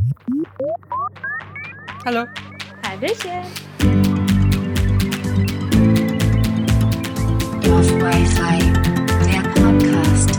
Hallo. Hallöchen. Dorf Wi-Fi, der Podcast.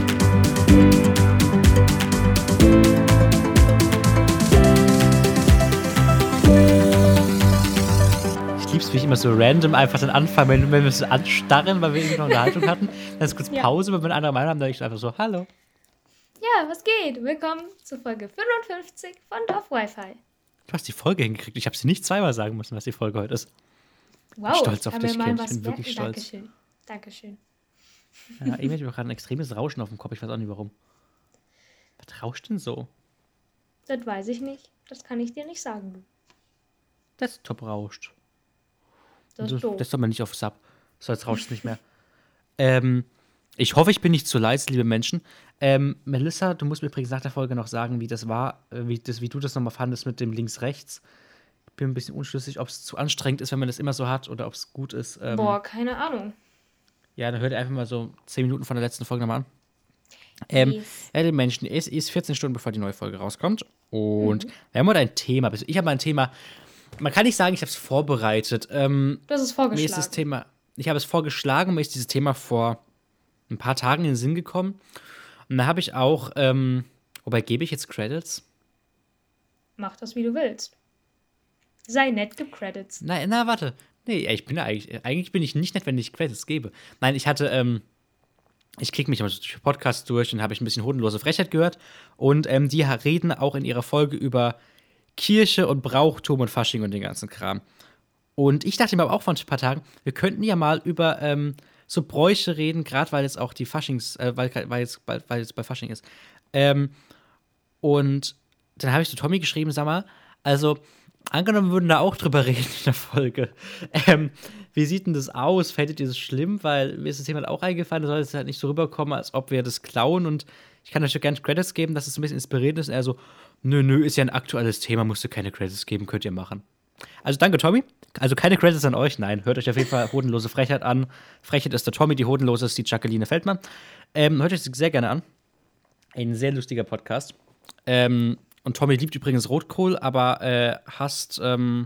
Ich lieb's, wie ich immer so random einfach dann anfange, wenn wir so anstarren, weil wir irgendwie noch eine Unterhaltung hatten. Dann ist kurz Pause, wenn wir eine andere Meinung haben, dann ich einfach so, hallo. Ja, was geht? Willkommen zu Folge 55 von Dorf Wi-Fi. Du hast die Folge hingekriegt. Ich habe sie nicht zweimal sagen müssen, was die Folge heute ist. Wow, Ich bin stolz auf kann dich, mir mal Kind. Ich was bin wirklich merken? stolz. Dankeschön. Ja, irgendwie habe ich gerade ein extremes Rauschen auf dem Kopf. Ich weiß auch nicht, warum. Was rauscht denn so? Das weiß ich nicht. Das kann ich dir nicht sagen, du. Desktop rauscht. Das ist doof. Das soll man nicht auf Sub. So, jetzt rauscht es nicht mehr. Ich hoffe, ich bin nicht zu leise, liebe Menschen. Melissa, du musst mir übrigens nach der Folge noch sagen, wie das war, wie du das nochmal fandest mit dem Links-Rechts. Ich bin ein bisschen unschlüssig, ob es zu anstrengend ist, wenn man das immer so hat, oder ob es gut ist. Boah, keine Ahnung. Ja, dann hört ihr einfach mal so 10 Minuten von der letzten Folge nochmal an. Yes. Ja, den Menschen, es ist 14 Stunden, bevor die neue Folge rauskommt. Und wir haben heute ein Thema. Ich habe ein Thema, man kann nicht sagen, ich habe es vorbereitet. Du hast es vorgeschlagen. Mir ist das Thema, ich habe es vorgeschlagen, mir ist dieses Thema vor ein paar Tagen in den Sinn gekommen. Und da habe ich auch, wobei gebe ich jetzt Credits? Mach das, wie du willst. Sei nett, gib Credits. Na, warte. Nee, ich bin eigentlich bin ich nicht nett, wenn ich Credits gebe. Nein, ich hatte, ich klicke mich immer durch Podcasts durch und habe ich ein bisschen hodenlose Frechheit gehört. Und die reden auch in ihrer Folge über Kirche und Brauchtum und Fasching und den ganzen Kram. Und ich dachte mir aber auch vor ein paar Tagen, wir könnten ja mal über so Bräuche reden, gerade weil jetzt auch die Faschings, weil jetzt bei Fasching ist. Und dann habe ich zu Tommy geschrieben, sag mal, also angenommen, wir würden da auch drüber reden in der Folge. Wie sieht denn das aus? Fändet ihr das schlimm? Weil mir ist das jemand auch eingefallen, da soll es halt nicht so rüberkommen, als ob wir das klauen. Und ich kann euch ja gerne Credits geben, dass es ein bisschen inspirierend ist. Und er so, nö, ist ja ein aktuelles Thema, musst du keine Credits geben, könnt ihr machen. Also danke, Tommy. Also keine Credits an euch, nein. Hört euch auf jeden Fall Hodenlose Frechheit an. Frechheit ist der Tommy, die Hodenlose ist die Jacqueline Feldmann. Hört euch das sehr gerne an. Ein sehr lustiger Podcast. Und Tommy liebt übrigens Rotkohl, aber hasst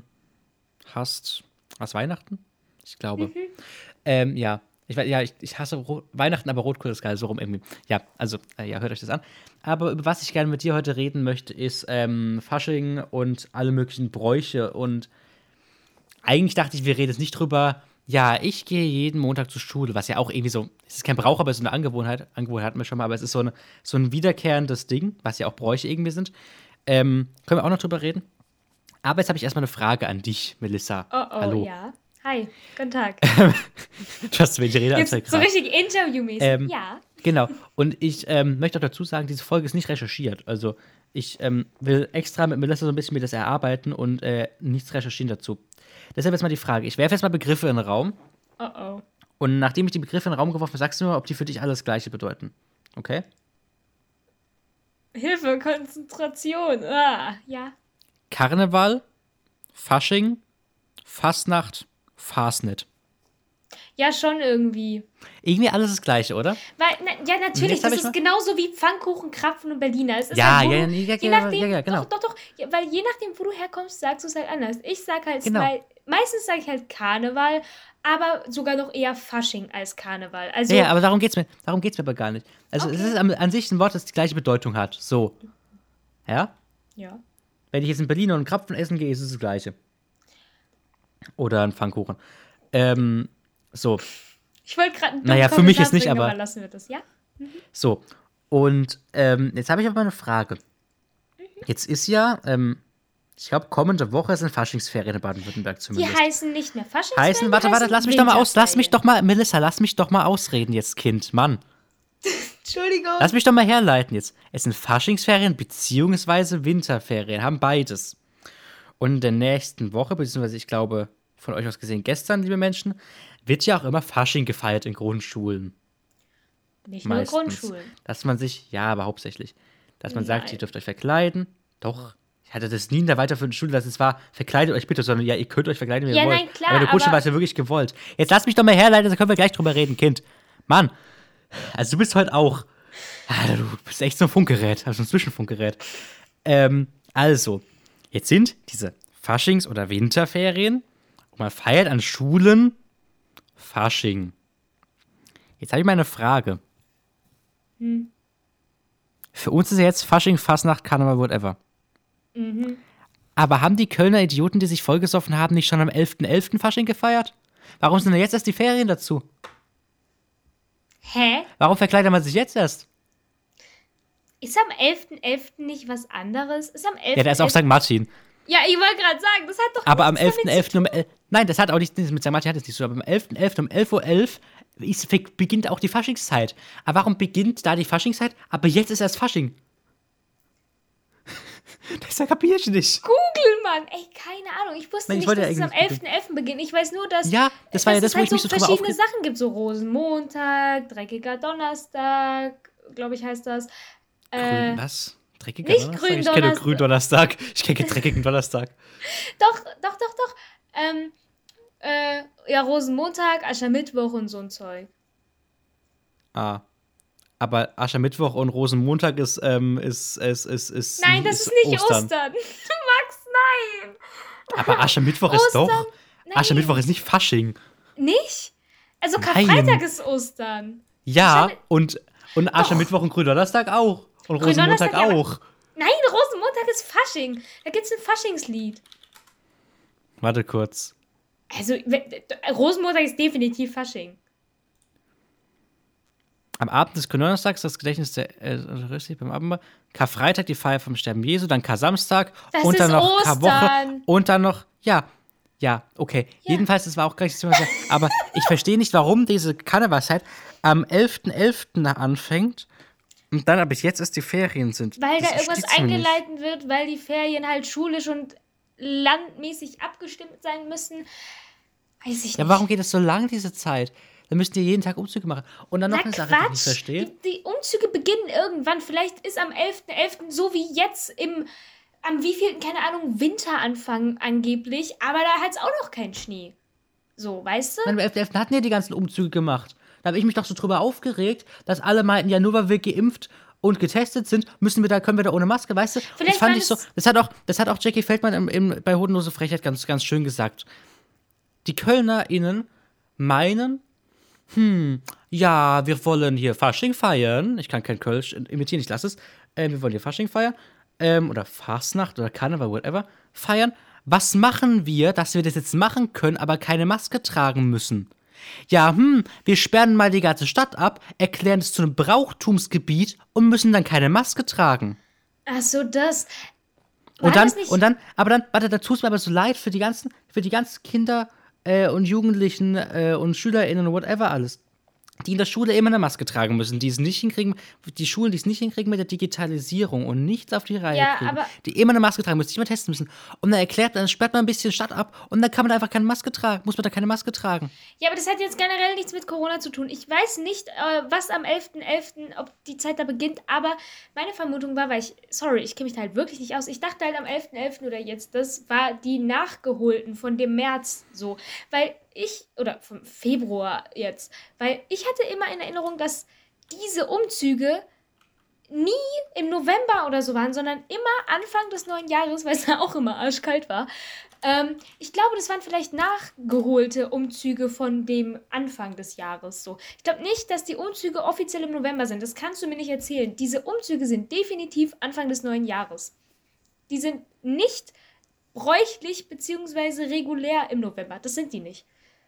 Weihnachten? Ich glaube. Ja. Ich hasse Weihnachten, aber Rotkohl ist geil, so rum irgendwie. Ja, also, hört euch das an. Aber über was ich gerne mit dir heute reden möchte, ist Fasching und alle möglichen Bräuche. Und eigentlich dachte ich, wir reden jetzt nicht drüber, ja, ich gehe jeden Montag zur Schule, was ja auch irgendwie so, es ist kein Brauch, aber es ist eine Angewohnheit hatten wir schon mal, aber es ist so ein wiederkehrendes Ding, was ja auch Bräuche irgendwie sind. Können wir auch noch drüber reden. Aber jetzt habe ich erstmal eine Frage an dich, Melissa. Oh, Hallo. ja. Hi, guten Tag. Du hast welche Redeanzeige Jetzt so richtig Interview-mäßig. Ja. Genau. Und ich möchte auch dazu sagen, diese Folge ist nicht recherchiert. Also ich will extra mit Melissa so ein bisschen mir das erarbeiten und nichts recherchieren dazu. Deshalb jetzt mal die Frage. Ich werfe jetzt mal Begriffe in den Raum. Oh. Und nachdem ich die Begriffe in den Raum geworfen habe, sagst du mir, ob die für dich alles Gleiche bedeuten. Okay? Hilfe, Konzentration. Ja. Karneval, Fasching, Fastnacht, Fasnet. Ja, schon irgendwie. Irgendwie alles das Gleiche, oder? Weil, natürlich, das ist genauso wie Pfannkuchen, Krapfen und Berliner. Es ist Ja, halt, genau. Doch, ja, weil je nachdem, wo du herkommst, sagst du es halt anders. Ich sag halt, Genau. meistens sage ich halt Karneval, aber sogar noch eher Fasching als Karneval. Also, Ja, aber darum geht's mir aber gar nicht. Also Okay. es ist an sich ein Wort, das die gleiche Bedeutung hat. So. Ja? Ja. Wenn ich jetzt in Berlin und einen Krapfen essen gehe, ist es das Gleiche. Oder ein Pfannkuchen. So. Ich wollte gerade einen Naja, für mich ist nicht, aber lassen wir das, ja? so. Und jetzt habe ich aber mal eine Frage. Jetzt ist ja, ich glaube, kommende Woche sind Faschingsferien in Baden-Württemberg Die zumindest. heißen nicht mehr Faschingsferien. Warte, lass mich doch mal, Melissa, lass mich doch mal ausreden jetzt, Kind, Mann. Entschuldigung. Lass mich doch mal herleiten jetzt. Es sind Faschingsferien beziehungsweise Winterferien, haben beides. Und in der nächsten Woche, beziehungsweise ich glaube, von euch aus gesehen gestern, liebe Menschen, wird ja auch immer Fasching gefeiert in Grundschulen. Nicht nur Meistens. Grundschulen. Dass man sich, ja, aber hauptsächlich, dass man sagt, Nein. ihr dürft euch verkleiden. Doch, ich hatte das nie in der weiterführenden Schule, dass es war, verkleidet euch bitte, sondern ja, ihr könnt euch verkleiden, wie ihr Ja, wollt. nein, klar, aber in der Grundschule aber- war es ja wirklich gewollt. Jetzt lass mich doch mal herleiten, dann können wir gleich drüber reden, Kind. Mann, also du bist heute auch, du bist echt so ein Funkgerät, also ein Zwischenfunkgerät. Also, jetzt sind diese Faschings- oder Winterferien und man feiert an Schulen Fasching. Jetzt habe ich mal eine Frage. Für uns ist ja jetzt Fasching, Fastnacht, Karneval, whatever. Aber haben die Kölner Idioten, die sich vollgesoffen haben, nicht schon am 11.11. Fasching gefeiert? Warum sind denn jetzt erst die Ferien dazu? Hä? Warum verkleidet man sich jetzt erst? Ist am 11.11. nicht was anderes? Ist am 11.11. Ja, da ist auch St. Martin. Ja, ich wollte gerade sagen, das hat doch Aber am nichts damit 11.11. Nein, das hat auch nichts mit St. Martin, hat es nicht so. Aber am 11.11. um 11.11 Uhr beginnt auch die Faschingszeit. Aber warum beginnt da die Faschingszeit? Aber jetzt ist erst Fasching. Das kapiere ich nicht. Google, Mann. Ey, keine Ahnung. Ich wusste Nein, ich nicht, wollte dass ja es am eigentlich 11.11. beginnt. Ich weiß nur, dass, Ja, das war ja das, es wo ich mich so halt drüber verschiedene aufgeregt Sachen gibt. So Rosenmontag, Dreckiger Donnerstag, glaube ich, heißt das. Was? Dreckiger nicht Donnerstag? Ich kenne Gründonnerstag. Gründonnerstag. Ich kenne dreckigen Donnerstag. Doch. Ja, Rosenmontag, Aschermittwoch und so ein Zeug. Ah. Aber Aschermittwoch und Rosenmontag ist Nein, das ist nicht Ostern. Max, nein. Aber Aschermittwoch ist doch. Nein. Aschermittwoch ist nicht Fasching. Nicht? Also Nein. Karfreitag ist Ostern. Ja, und Aschermittwoch und Gründonnerstag auch. Und Rosenmontag Gründonnerstag, ja, auch. Nein, Rosenmontag ist Fasching. Da gibt's ein Faschingslied. Warte kurz. Also, Rosenmontag ist definitiv Fasching. Am Abend des Gründonnerstags das Gedächtnis der richtig beim Abendmahl. Karfreitag die Feier vom Sterben Jesu, dann Kar-Samstag Das und dann ist noch Ostern. Karwoche und dann noch ja, okay. Ja. Jedenfalls, das war auch gleich das Thema. Aber ich verstehe nicht, warum diese Karnevalszeit am 11.11. anfängt und dann aber jetzt erst die Ferien sind. Weil Das da irgendwas versteht's mir nicht. eingeleitet wird, weil die Ferien halt schulisch und landmäßig abgestimmt sein müssen. Weiß ich nicht. Ja, warum geht es so lang, diese Zeit? Dann müsst ihr jeden Tag Umzüge machen. Und dann noch Na eine Sache, die ich nicht Quatsch. verstehe. Die Umzüge beginnen irgendwann. Vielleicht ist am 11.11. so wie jetzt am wievielten, keine Ahnung, Winteranfang angeblich. Aber da hat es auch noch keinen Schnee. So, weißt du? Dann am 11.11. hatten ja die ganzen Umzüge gemacht. Da habe ich mich doch so drüber aufgeregt, dass alle meinten, ja, nur weil wir geimpft und getestet sind, können wir da ohne Maske, weißt du? Vielleicht Das fand war ich so, das hat auch Jackie Feldmann bei Hodenlose Frechheit ganz, ganz schön gesagt. Die KölnerInnen meinen, ja, wir wollen hier Fasching feiern. Ich kann kein Kölsch imitieren, ich lasse es. Wir wollen hier Fasching feiern. Oder Fastnacht oder Karneval, whatever, feiern. Was machen wir, dass wir das jetzt machen können, aber keine Maske tragen müssen? Ja, wir sperren mal die ganze Stadt ab, erklären es zu einem Brauchtumsgebiet und müssen dann keine Maske tragen. Ach so, das. Und War dann, das nicht- warte, da tut es mir aber so leid für die ganzen Kinder und Jugendlichen und SchülerInnen und whatever alles, die in der Schule immer eine Maske tragen müssen, die Schulen, die es nicht hinkriegen mit der Digitalisierung und nichts auf die Reihe Ja, kriegen, aber- die immer eine Maske tragen müssen, die immer testen müssen. Und dann sperrt man ein bisschen Stadt ab und dann kann man da einfach keine Maske tragen, muss man da keine Maske tragen. Ja, aber das hat jetzt generell nichts mit Corona zu tun. Ich weiß nicht, was am 11.11., ob die Zeit da beginnt, aber meine Vermutung war, ich kenne mich da halt wirklich nicht aus. Ich dachte halt am 11.11. oder jetzt, das war die nachgeholten von dem März so. Oder vom Februar jetzt, weil ich hatte immer in Erinnerung, dass diese Umzüge nie im November oder so waren, sondern immer Anfang des neuen Jahres, weil es da auch immer arschkalt war. Ich glaube, das waren vielleicht nachgeholte Umzüge von dem Anfang des Jahres so. Ich glaube nicht, dass die Umzüge offiziell im November sind. Das kannst du mir nicht erzählen. Diese Umzüge sind definitiv Anfang des neuen Jahres. Die sind nicht bräuchlich bzw. regulär im November. Das sind die nicht.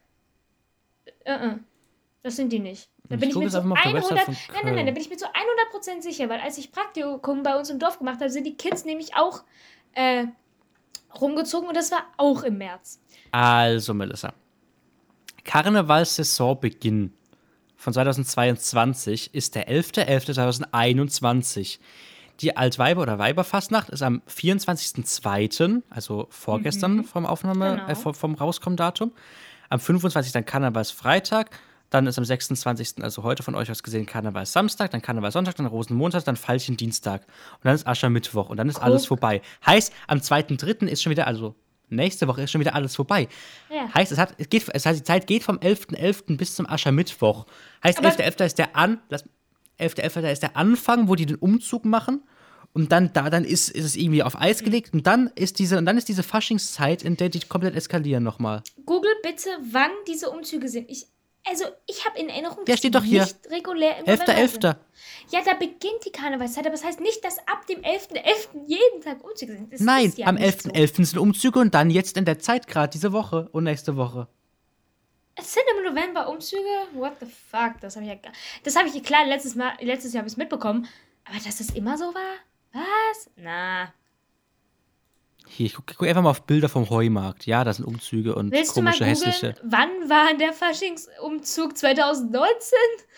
Das sind die nicht. Da bin ich gucke mir jetzt zu einfach mal auf der 100... Website von Nein, Köln. da bin ich mir zu 100% sicher, weil als ich Praktikum bei uns im Dorf gemacht habe, sind die Kids nämlich auch rumgezogen und das war auch im März. Also, Melissa. Karnevalssaisonbeginn von 2022 ist der 11.11.2021. Die Altweiber- oder Weiberfastnacht ist am 24.02., also vorgestern vom Genau. vom Rauskommen-Datum. Am 25. dann Karnevalsfreitag, dann ist am 26., also heute von euch aus gesehen, Karnevalssamstag, dann Karnevalssonntag, dann Rosenmontag, dann Veilchendienstag und dann ist Aschermittwoch und dann ist alles vorbei. Heißt, am 2.3. ist schon wieder, also nächste Woche ist schon wieder alles vorbei. Ja. Heißt, die Zeit geht vom 11.11. bis zum Aschermittwoch. Heißt, Aber- 11.11. ist der Anfang, wo die den Umzug machen Und dann ist es irgendwie auf Eis gelegt und dann ist diese Faschingszeit, in der die komplett eskalieren nochmal. Google bitte, wann diese Umzüge sind. Ich habe in Erinnerung, Der steht doch hier. nicht regulär im November 11.11. sind. Ja, da beginnt die Karnevalszeit, aber das heißt nicht, dass ab dem 11.11. jeden Tag Umzüge sind. Das Nein, ist ja am nicht so. 11.11. sind Umzüge und dann jetzt in der Zeit gerade diese Woche und nächste Woche. Es sind im November Umzüge? What the fuck? Das habe ich klar, letztes Jahr habe ich es mitbekommen. Aber dass es immer so war? Was? Na. Hier, ich guck einfach mal auf Bilder vom Heumarkt. Ja, das sind Umzüge und Willst du mal komische, googeln, hässliche. wann war der Faschingsumzug 2019?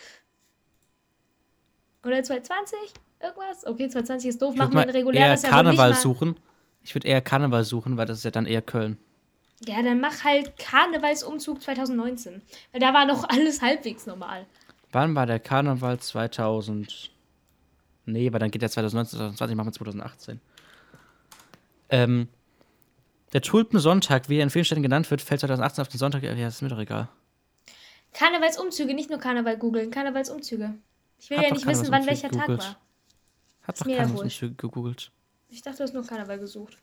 Oder 2020? Irgendwas? Okay, 2020 ist doof. Ich Machen würde wir ein mal eher reguläres Jahr, wo Karneval nicht mal... suchen. Ich würde eher Karneval suchen, weil das ist ja dann eher Köln. Ja, dann mach halt Karnevalsumzug 2019. Weil da war noch alles halbwegs normal. Wann war der Karneval 2000? Nee, weil dann geht der 2019, 2020, machen wir 2018. Der Tulpensonntag, wie er in vielen Städten genannt wird, fällt 2018 auf den Sonntag. Ja, das ist mir doch egal. Karnevalsumzüge, nicht nur Karneval googeln, Karnevalsumzüge. Ich will Hab ja doch nicht wissen, wann welcher Tag gegoogelt. war. Hab Ist doch mir ja Karnevalsumzüge gegoogelt. Ich dachte, du hast nur Karneval gesucht.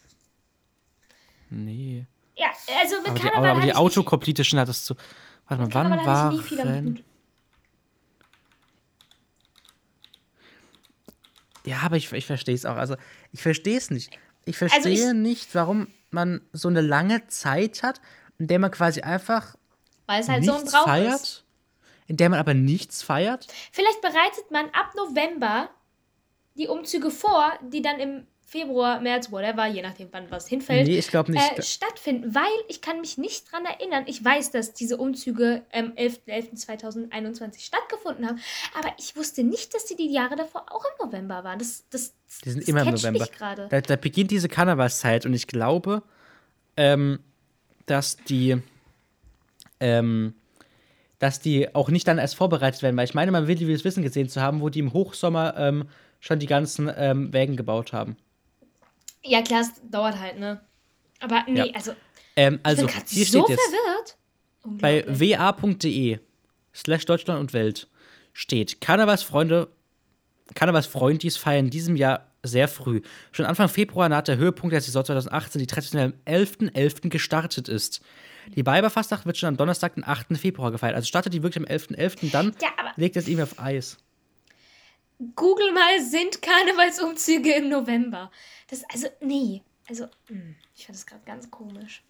Nee. Ja, also mit Aber die, Karneval aber die hatte ich Autocompletischen hat es zu. Warte mal, mit wann Karneval hatte ich nie viel am waren. Hut. Ja, aber ich verstehe es auch. Also, ich verstehe es nicht. Ich verstehe nicht, warum man so eine lange Zeit hat, in der man quasi einfach Weil es halt so ein nichts Brauch feiert. ist. In der man aber nichts feiert. Vielleicht bereitet man ab November die Umzüge vor, die dann im Februar, März, whatever, je nachdem, wann was hinfällt, Nee, ich glaube nicht. stattfinden. Weil ich kann mich nicht dran erinnern. Ich weiß, dass diese Umzüge am 11.11.2021 stattgefunden haben. Aber ich wusste nicht, dass die Jahre davor auch im November waren. Die sind das immer im catcht November. mich gerade. Da beginnt diese Karnevalszeit und ich glaube, dass die auch nicht dann erst vorbereitet werden, weil ich meine, man will das Wissen gesehen zu haben, wo die im Hochsommer schon die ganzen Wägen gebaut haben. Ja, klar, es dauert halt, ne? Aber nee, Ja. also, Also, ich bin hier gerade so steht jetzt verwirrt. bei Unglaublich. wa.de/Deutschland und Welt steht, Karnevalsfreundis feiern in diesem Jahr sehr früh. Schon Anfang Februar naht der Höhepunkt der Saison 2018, die traditionell am 11.11. gestartet ist. Die Weiberfastnacht wird schon am Donnerstag, den 8. Februar gefeiert. Also startet die wirklich am 11.11., dann Ja, aber legt es irgendwie auf Eis. Google mal, sind Karnevalsumzüge im November? Nee. Ich fand das gerade ganz komisch.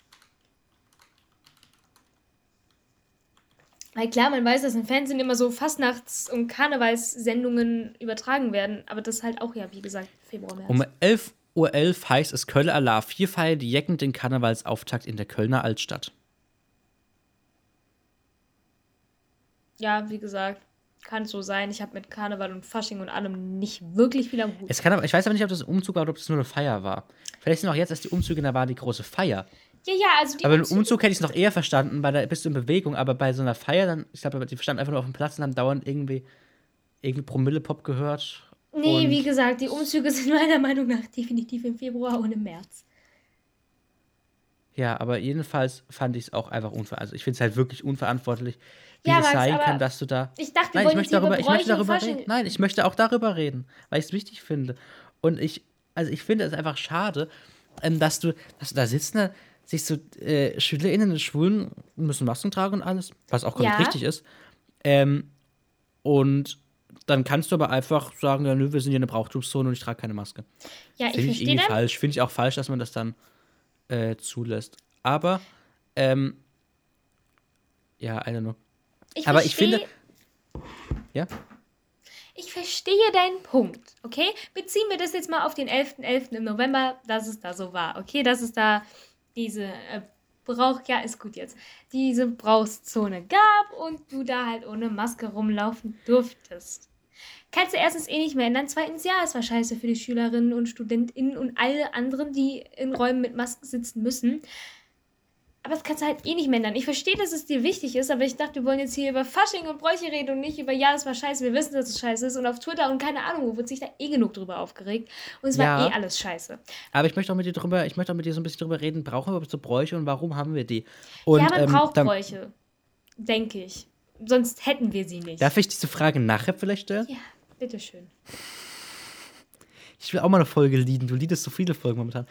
Weil klar, man weiß, dass im Fernsehen immer so Fastnachts- und Karnevalssendungen übertragen werden. Aber das ist halt auch, ja, wie gesagt, Februar, März. Um 11.11 Uhr heißt es Kölner Alarv. 4 feiern die Jecken den Karnevalsauftakt in der Kölner Altstadt. Ja, wie gesagt, kann so sein. Ich habe mit Karneval und Fasching und allem nicht wirklich viel am Hut. Ich weiß aber nicht, ob das ein Umzug war oder ob das nur eine Feier war. Vielleicht sind auch jetzt erst die Umzüge, da war die große Feier. Ja, also die Aber im Umzüge- Umzug hätte ich es noch eher verstanden, weil da bist du in Bewegung, aber bei so einer Feier, dann, ich glaube, die standen einfach nur auf dem Platz und haben dauernd irgendwie Promille-Pop gehört. Nee, Und wie gesagt, die Umzüge sind meiner Meinung nach definitiv im Februar und im März. ja, aber jedenfalls fand ich es auch einfach unverantwortlich. Also ich finde es halt wirklich unverantwortlich, wie Ja, es Max, sein aber kann, dass du da. Ich dachte, wir Nein, wollen jetzt über ich möchte Bräuche und darüber Fasching... reden. Nein, ich möchte auch darüber reden, weil ich es wichtig finde. Und ich finde es einfach schade, dass du da sitzen, sich so SchülerInnen und Schwulen müssen Masken tragen und alles, was auch komplett Ja. richtig ist. Und dann kannst du aber einfach sagen, ja, nö, wir sind hier eine Brauchtumszone und ich trage keine Maske. Ja, ich Finde ich verstehe irgendwie dann. falsch. Finde ich auch falsch, dass man das dann zulässt. Aber, ja, I don't know. Aber ich finde. Ja? Ich verstehe deinen Punkt, okay? Beziehen wir das jetzt mal auf den 11.11. im November, dass es da so war, okay? Dass es da diese ist gut jetzt, diese Brauchszone gab und du da halt ohne Maske rumlaufen durftest. Kannst du erstens nicht mehr ändern, zweitens, ja, es war scheiße für die Schülerinnen und StudentInnen und alle anderen, die in Räumen mit Masken sitzen müssen. Aber das kannst du halt nicht mehr ändern. Ich verstehe, dass es dir wichtig ist, aber ich dachte, wir wollen jetzt hier über Fasching und Bräuche reden und nicht über, ja, es war scheiße, wir wissen, dass es scheiße ist. Und auf Twitter und keine Ahnung, wo wird sich da genug drüber aufgeregt. Und es war Ja. alles scheiße. Aber ich möchte auch mit dir so ein bisschen drüber reden, brauchen wir überhaupt so Bräuche und warum haben wir die? Und, Ja, man braucht dann- Bräuche, denke ich. Sonst hätten wir sie nicht. Darf ich diese Frage nachher vielleicht stellen? Ja, bitteschön. Ich will auch mal eine Folge lieden. Du liedest so viele Folgen momentan.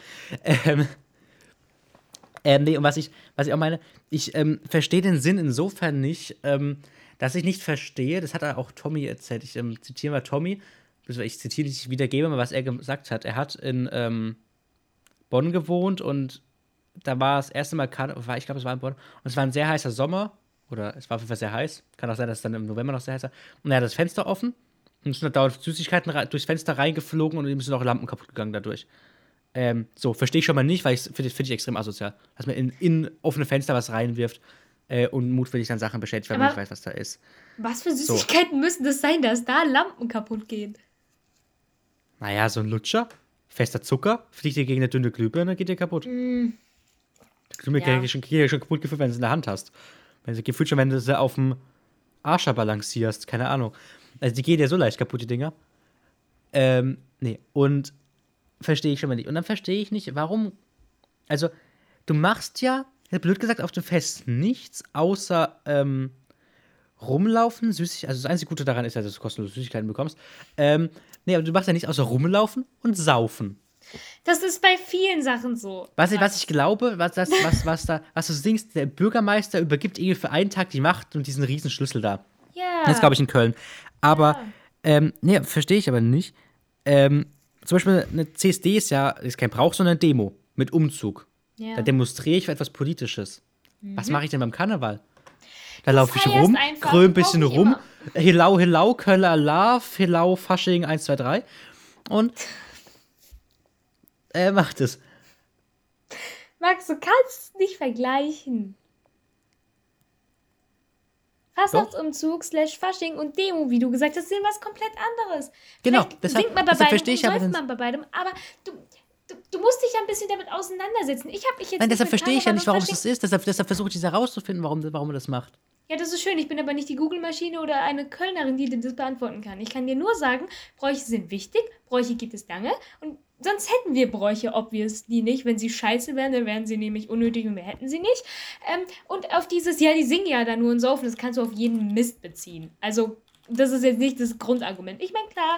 Nee, und was ich auch meine, ich verstehe den Sinn insofern nicht, dass ich nicht verstehe, das hat auch Tommy erzählt. Ich zitiere mal Tommy, ich zitiere nicht, ich wiedergebe mal, was er gesagt hat. Er hat in Bonn gewohnt und da war das erste Mal, ich glaube, es war in Bonn, und es war ein sehr heißer Sommer, oder es war auf jeden Fall sehr heiß, kann auch sein, dass es dann im November noch sehr heiß war, und er hat das Fenster offen und es sind dauernd Süßigkeiten durchs Fenster reingeflogen und ihm sind auch Lampen kaputt gegangen dadurch. So, verstehe ich schon mal nicht, weil finde ich extrem asozial, dass man in offene Fenster was reinwirft und mutwillig dann Sachen beschädigt, weil man nicht weiß, was da ist. Was für Süßigkeiten müssen das sein, dass da Lampen kaputt gehen? Naja, so ein Lutscher, fester Zucker, fliegt dir gegen eine dünne Glühbirne, geht dir kaputt. Die Glühbirne geht dir schon kaputt gefühlt, wenn du sie in der Hand hast. Wenn sie gefühlt schon, wenn du sie auf dem Arscher balancierst, keine Ahnung. Also die gehen ja so leicht kaputt, die Dinger. Nee, und verstehe ich schon mal nicht. Und dann verstehe ich nicht, warum, also du machst ja, blöd gesagt, auf dem Fest nichts, außer rumlaufen, also das einzige Gute daran ist ja, dass du kostenlose Süßigkeiten bekommst. Nee, aber du machst ja nichts außer rumlaufen und saufen. Das ist bei vielen Sachen so. Was ich glaube, was du singst, der Bürgermeister übergibt irgendwie für einen Tag die Macht und diesen riesen Schlüssel da. Ja. Das ist, glaube ich, in Köln. Aber, nee, verstehe ich aber nicht. Zum Beispiel eine CSD ist kein Brauch, sondern eine Demo mit Umzug. Ja. Da demonstriere ich für etwas Politisches. Was mache ich denn beim Karneval? Da laufe ich rum, kröm ein bisschen rum, Hillau, Köller, Love, Hillau, Fasching, 1, 2, 3 und macht es. Max, du kannst es nicht vergleichen. Fastnachtsumzug / Fasching und Demo, wie du gesagt hast, sind was komplett anderes. Genau, deshalb singt man bei beidem verstehe ich, und säuft man bei beidem, aber du musst dich ja ein bisschen damit auseinandersetzen. Nein, deshalb verstehe ich ja nicht, warum es das ist. Deshalb versuche ich herauszufinden, warum er das macht. Ja, das ist schön. Ich bin aber nicht die Google-Maschine oder eine Kölnerin, die dir das beantworten kann. Ich kann dir nur sagen, Bräuche sind wichtig, Bräuche gibt es lange und sonst hätten wir Bräuche obviously nicht. Wenn sie scheiße wären, dann wären sie nämlich unnötig und wir hätten sie nicht. Und auf dieses, ja, die singen ja da nur und saufen, das kannst du auf jeden Mist beziehen. Also, das ist jetzt nicht das Grundargument. Ich meine, klar,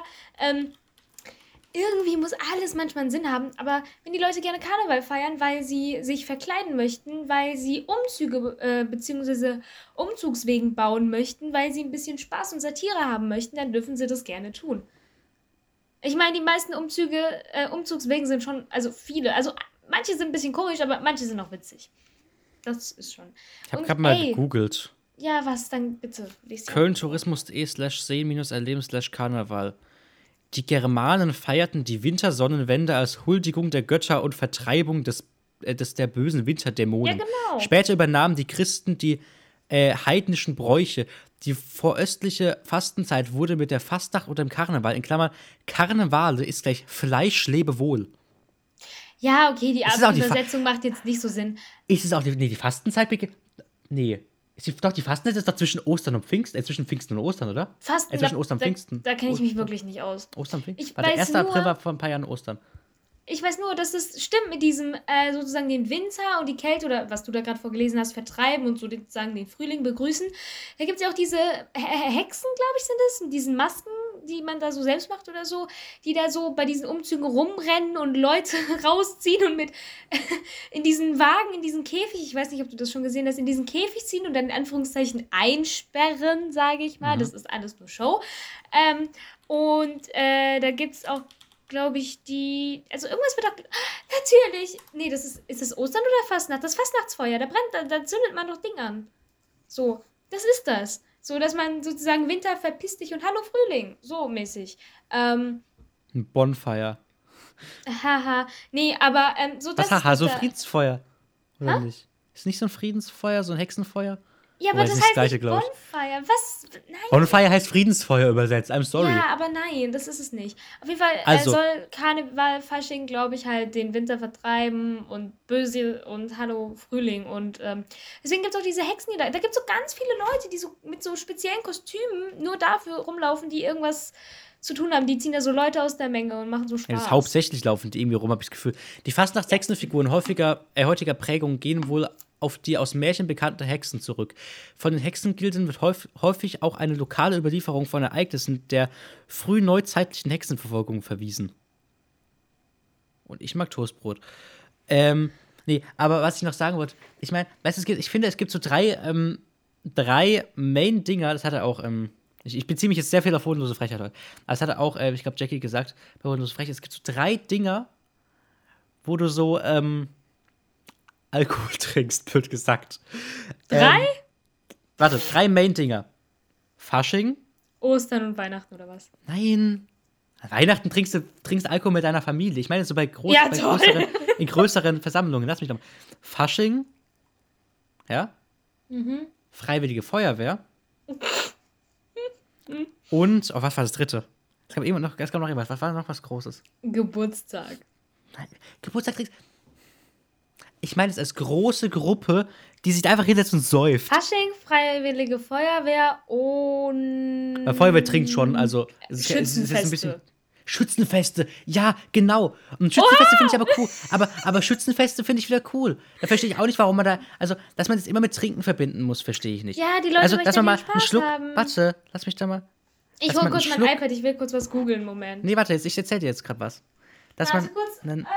irgendwie muss alles manchmal einen Sinn haben, aber wenn die Leute gerne Karneval feiern, weil sie sich verkleiden möchten, weil sie Umzüge bzw. Umzugswegen bauen möchten, weil sie ein bisschen Spaß und Satire haben möchten, dann dürfen sie das gerne tun. Ich meine, die meisten Umzugswegen sind schon, also viele, also manche sind ein bisschen komisch, aber manche sind auch witzig. Das ist schon. Ich habe gerade mal gegoogelt. Ja, was dann bitte? Kölntourismus.de /sehen-erleben/Karneval. Die Germanen feierten die Wintersonnenwende als Huldigung der Götter und Vertreibung der bösen Winterdämonen. Ja, genau. Später übernahmen die Christen die heidnischen Bräuche. Die voröstliche Fastenzeit wurde mit der Fastnacht oder dem Karneval, in Klammern, Karnevale ist gleich Fleisch lebe wohl. Ja, okay, die Übersetzung macht jetzt nicht so Sinn. Ist es auch die Fastenzeit? Nee. Die Fastenzeit ist doch zwischen Ostern und Pfingsten, zwischen Pfingsten und Ostern, oder? Zwischen Ostern und Pfingsten. Da kenne ich mich wirklich nicht aus. Ostern, Pfingsten? Der 1. April war vor ein paar Jahren Ostern. Ich weiß nur, dass es stimmt mit diesem sozusagen den Winter und die Kälte oder was du da gerade vorgelesen hast, vertreiben und sozusagen den Frühling begrüßen. Da gibt es ja auch diese Hexen, glaube ich, sind es, mit diesen Masken, die man da so selbst macht oder so, die da so bei diesen Umzügen rumrennen und Leute rausziehen und mit in diesen Wagen, in diesen Käfig, ich weiß nicht, ob du das schon gesehen hast, in diesen Käfig ziehen und dann in Anführungszeichen einsperren, sage ich mal. Das ist alles nur Show. Da gibt es auch, glaube ich, also irgendwas wird auch, natürlich, nee, ist es Ostern oder Fastnacht? Das Fastnachtsfeuer, da brennt, da zündet man doch Ding an. So, das ist das. So, dass man sozusagen Winter verpiss dich und Hallo Frühling, so mäßig. Ein Bonfire. Haha, nee, aber so das. Was, so Friedensfeuer, oder nicht? Ist nicht so ein Friedensfeuer, so ein Hexenfeuer? Ja, aber das heißt Gleiche, nicht Bonfire. Was? Nein. Bonfire heißt Friedensfeuer übersetzt. I'm sorry. Ja, aber nein, das ist es nicht. Auf jeden Fall soll Karneval, Fasching, glaube ich, halt den Winter vertreiben und böse und Hallo Frühling. Und deswegen gibt es auch diese Hexen, da gibt es so ganz viele Leute, die so mit so speziellen Kostümen nur dafür rumlaufen, die irgendwas zu tun haben. Die ziehen da so Leute aus der Menge und machen so Spaß. Ja, hauptsächlich laufen die irgendwie rum, habe ich das Gefühl. Die Fastnachts-Hexenfiguren heutiger Prägung gehen wohl auf die aus Märchen bekannte Hexen zurück. Von den Hexengilden wird häufig auch eine lokale Überlieferung von Ereignissen der frühneuzeitlichen Hexenverfolgung verwiesen. Und ich mag Toastbrot. Nee, aber was ich noch sagen wollte, ich meine, weißt du, ich finde, es gibt so drei Main-Dinger, das hat er auch, ich beziehe mich jetzt sehr viel auf Bodenlose Frechheit heute, aber das hat er auch, ich glaube, Jackie gesagt, bei Bodenlose Frechheit, es gibt so 3 Dinger, wo du so, Alkohol trinkst, blöd gesagt. 3? Warte, 3 Main-Dinger. Fasching? Ostern und Weihnachten oder was? Nein. Weihnachten trinkst Alkohol mit deiner Familie. Ich meine, so bei Ja, toll. in größeren Versammlungen. Lass mich doch mal. Fasching. Ja. Freiwillige Feuerwehr. Und, was war das dritte? Es gab noch irgendwas. Was war noch was Großes? Geburtstag. Nein, Geburtstag trinkst. Ich meine es als große Gruppe, die sich da einfach hinsetzt und säuft. Fasching, Freiwillige Feuerwehr und. Weil Feuerwehr trinkt schon, also. Es ist Schützenfeste. jetzt ein bisschen. Schützenfeste, ja, genau. Und Schützenfeste finde ich aber cool. Aber Schützenfeste finde ich wieder cool. Da verstehe ich auch nicht, warum man da. Also, dass man das immer mit Trinken verbinden muss, verstehe ich nicht. Ja, die Leute also, möchten dass man mal Spaß einen Schluck. haben. Warte, lass mich da mal. Ich dass hol man kurz einen mein Schluck- iPad, ich will kurz was googeln, Moment. Nee, warte, ich erzähl dir jetzt gerade was. Dass Warte man. kurz. Einen,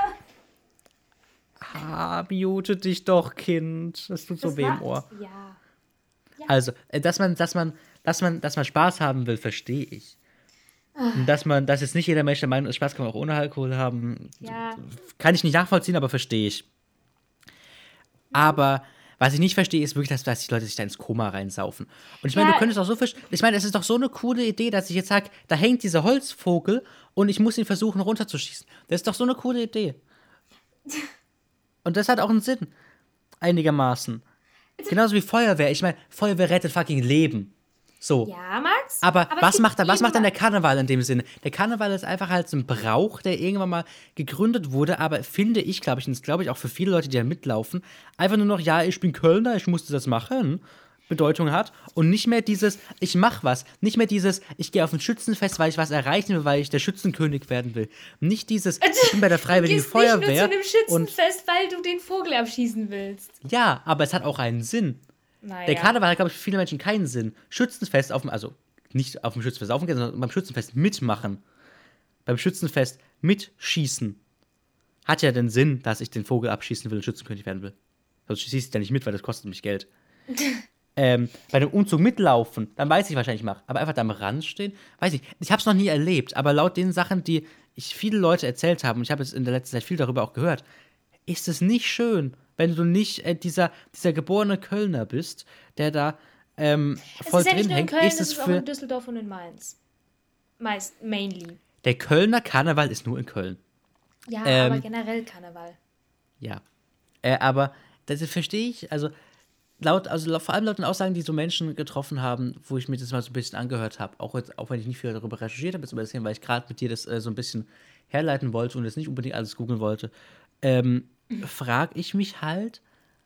mute dich doch, Kind. Das tut so Das weh im war- Ohr. Ja. Also, dass man Spaß haben will, verstehe ich. Und dass jetzt nicht jeder Mensch der Meinung ist, Spaß kann man auch ohne Alkohol haben, Ja. kann ich nicht nachvollziehen, aber verstehe ich. Aber was ich nicht verstehe, ist wirklich, dass die Leute sich da ins Koma reinsaufen. Und ich meine, Ja. du könntest auch so ich meine, es ist doch so eine coole Idee, dass ich jetzt sage, da hängt dieser Holzvogel und ich muss ihn versuchen runterzuschießen. Das ist doch so eine coole Idee. Und das hat auch einen Sinn. Einigermaßen. Genauso wie Feuerwehr. Ich meine, Feuerwehr rettet fucking Leben. So. Ja, Max? Aber es was gibt macht dann eben- der Karneval in dem Sinne? Der Karneval ist einfach halt so ein Brauch, der irgendwann mal gegründet wurde, aber finde ich, glaube ich, und das glaube ich auch für viele Leute, die da mitlaufen, einfach nur noch, ja, ich bin Kölner, ich musste das machen, Bedeutung hat und nicht mehr dieses, ich mach was, nicht mehr dieses, ich gehe auf ein Schützenfest, weil ich was erreichen will, weil ich der Schützenkönig werden will. Nicht dieses, ich bin bei der Freiwilligen Du gehst Feuerwehr nicht nur zu einem und Schützenfest, weil du den Vogel abschießen willst. ja, aber es hat auch einen Sinn. Naja. Der Karneval hat, glaube ich, für viele Menschen keinen Sinn. Schützenfest also nicht auf dem Schützenfest aufgehen, sondern beim Schützenfest mitmachen. Beim Schützenfest mitschießen. Hat ja den Sinn, dass ich den Vogel abschießen will und Schützenkönig werden will. Sonst schieße ich da nicht mit, weil das kostet mich Geld. Bei dem Umzug mitlaufen, dann weiß ich wahrscheinlich, ich mache. Aber einfach da am Rand stehen, weiß ich. Ich habe es noch nie erlebt, aber laut den Sachen, die viele Leute erzählt haben, und ich habe jetzt in der letzten Zeit viel darüber auch gehört, ist es nicht schön, wenn du nicht dieser geborene Kölner bist, der da voll Es ist ja nicht drin nur in hängt. Köln, Ist das es ist auch in Düsseldorf und in Mainz. Mainly. der Kölner Karneval ist nur in Köln. Ja, Ähm, aber generell Karneval. Ja. Aber das verstehe ich, also vor allem laut den Aussagen, die so Menschen getroffen haben, wo ich mir das mal so ein bisschen angehört habe, auch wenn ich nicht viel darüber recherchiert habe, weil ich gerade mit dir das so ein bisschen herleiten wollte und jetzt nicht unbedingt alles googeln wollte, frage ich mich halt,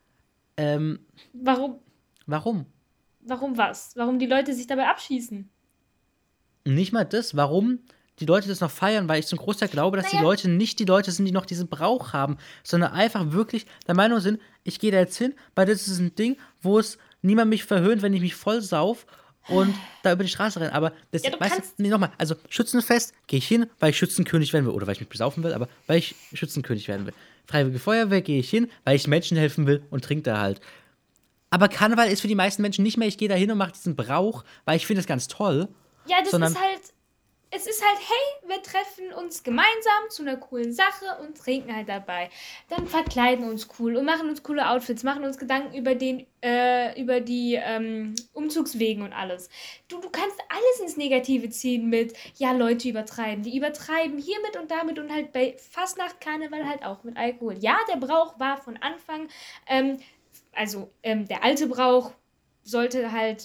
Warum? warum? Warum was? Warum die Leute sich dabei abschießen? Nicht mal das, warum die Leute das noch feiern, weil ich zum Großteil glaube, dass die Naja. Leute nicht die Leute sind, die noch diesen Brauch haben, sondern einfach wirklich der Meinung sind, ich gehe da jetzt hin, weil das ist ein Ding, wo es niemand mich verhöhnt, wenn ich mich voll sauf und da über die Straße renne. Aber das, Ja, du weißt kannst- du, nee, nochmal, also Schützenfest gehe ich hin, weil ich Schützenkönig werden will oder weil ich mich besaufen will, aber weil ich Schützenkönig werden will. Freiwillige Feuerwehr gehe ich hin, weil ich Menschen helfen will und trinke da halt. Aber Karneval ist für die meisten Menschen nicht mehr, ich gehe da hin und mache diesen Brauch, weil ich finde es ganz toll. Ja, das Sondern- ist halt. Es ist halt, hey, wir treffen uns gemeinsam zu einer coolen Sache und trinken halt dabei. Dann verkleiden uns cool und machen uns coole Outfits, machen uns Gedanken über die Umzugswegen und alles. Du kannst alles ins Negative ziehen mit, ja, Leute übertreiben. Die übertreiben hiermit und damit und halt bei Fastnacht, Karneval halt auch mit Alkohol. Ja, der Brauch war von Anfang, der alte Brauch sollte halt,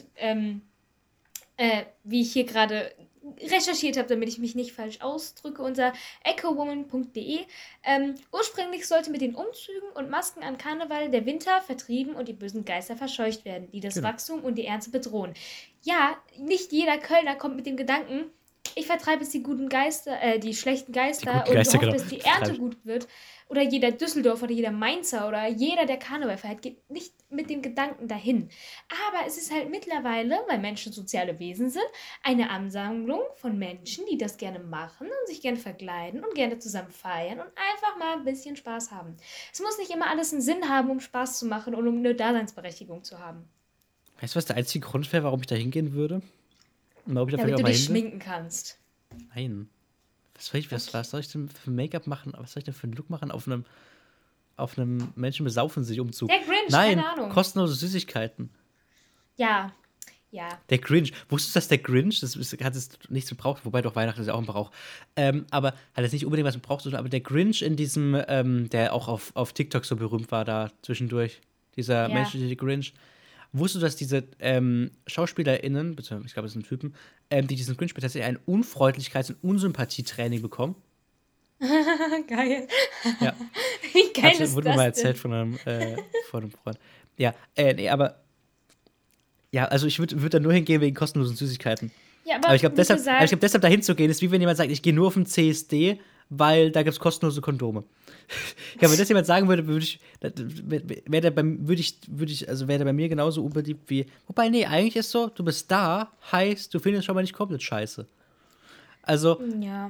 wie ich hier gerade recherchiert habe, damit ich mich nicht falsch ausdrücke, unter ecowoman.de. Ursprünglich sollte mit den Umzügen und Masken an Karneval der Winter vertrieben und die bösen Geister verscheucht werden, die das Genau. Wachstum und die Ernte bedrohen. Ja, nicht jeder Kölner kommt mit dem Gedanken, ich vertreibe jetzt die guten Geister, die schlechten Geister guten Geister, und hoffe, genau. dass die Ernte Vertreibe. gut wird, oder jeder Düsseldorfer oder jeder Mainzer oder jeder, der Karneval feiert, geht nicht mit dem Gedanken dahin. Aber es ist halt mittlerweile, weil Menschen soziale Wesen sind, eine Ansammlung von Menschen, die das gerne machen und sich gerne verkleiden und gerne zusammen feiern und einfach mal ein bisschen Spaß haben. Es muss nicht immer alles einen Sinn haben, um Spaß zu machen und um eine Daseinsberechtigung zu haben. Weißt du, was der einzige Grund wäre, warum ich da hingehen würde? Und warum ich da Damit vielleicht du auch mal dich hin will? schminken kannst. Nein. Was soll ich denn für Make-up machen? Was soll ich denn für einen Look machen auf einem Menschen besaufen sich Umzug? Der Grinch, Nein, keine Ahnung. kostenlose Süßigkeiten. Ja. Der Grinch. Wusstest du, dass der Grinch, hat es nichts mit Brauch, wobei doch Weihnachten ist ja auch ein Brauch. Aber hat jetzt nicht unbedingt was mit Brauch zu tun, aber der Grinch in diesem, der auch auf TikTok so berühmt war da zwischendurch, dieser Ja. menschliche Grinch. Wusstest du, dass diese SchauspielerInnen, beziehungsweise ich glaube, es sind Typen, die diesen Grinch spielen, tatsächlich ein Unfreundlichkeits- und Unsympathietraining bekommen? Geil. Ja. Wie geil ist Wurde das mir mal denn? erzählt von einem Freund. Ja, nee, aber ja, also ich würd da nur hingehen wegen kostenlosen Süßigkeiten. Ja, Aber ich glaube, wie deshalb, gesagt, deshalb dahin zu gehen, ist wie wenn jemand sagt, ich gehe nur auf den CSD, weil da gibt es kostenlose Kondome. Ja, wenn das jemand sagen würde, wäre der bei mir genauso unbeliebt wie. Wobei, nee, eigentlich ist so, du bist da, heißt, du findest schon mal nicht komplett scheiße. Also, ja.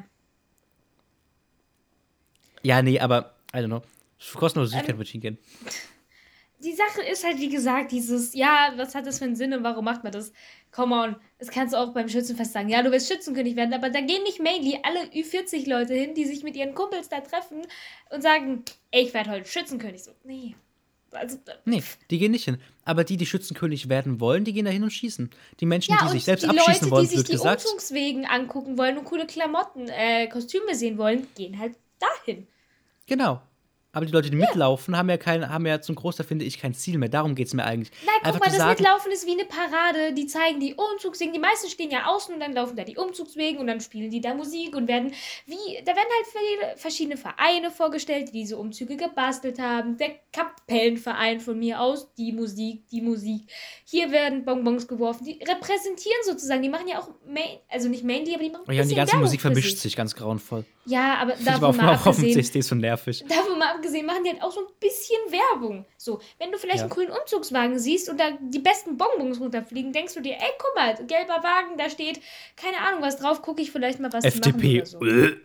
ja, nee, aber, I don't know. Für kostenlose Süßigkeiten würde ich hingehen. Die Sache ist halt, wie gesagt, dieses, ja, was hat das für einen Sinn und warum macht man das? Come on, das kannst du auch beim Schützenfest sagen. Ja, du willst Schützenkönig werden, aber da gehen nicht mainly alle Ü40-Leute hin, die sich mit ihren Kumpels da treffen und sagen, ey, ich werde heute Schützenkönig. So, nee. Also, Nee, die gehen nicht hin. Aber die Schützenkönig werden wollen, die gehen da hin und schießen. Die Menschen, ja, die und sich selbst die abschießen Leute, wollen, die sich blöd die gesagt. Umzugswegen angucken wollen und coole Klamotten, Kostüme sehen wollen, gehen halt dahin. Genau. Aber die Leute, die mitlaufen, haben ja zum Großteil, finde ich, kein Ziel mehr. Darum geht es mir eigentlich. Nein, guck Einfach mal, zu das sagen, Mitlaufen ist wie eine Parade. Die zeigen die Umzugswegen. Die meisten stehen ja außen und dann laufen da die Umzugswegen und dann spielen die da Musik und da werden halt viele verschiedene Vereine vorgestellt, die diese Umzüge gebastelt haben. Der Kapellenverein von mir aus, die Musik. Hier werden Bonbons geworfen. Die repräsentieren sozusagen. Die machen ja auch, also nicht mainly, aber die machen oh ja, und die bisschen ganze Werbung Musik für vermischt sich. sich ganz grauenvoll. Ja, aber Finde ich aber davon mal auf dem abgesehen. CSD so nervig. Davon mal abgesehen, machen die halt auch so ein bisschen Werbung. So, wenn du vielleicht Ja. einen coolen Umzugswagen siehst und da die besten Bonbons runterfliegen, denkst du dir, ey, guck mal, gelber Wagen, da steht, keine Ahnung was drauf, gucke ich vielleicht mal, was die machen FDP. oder so.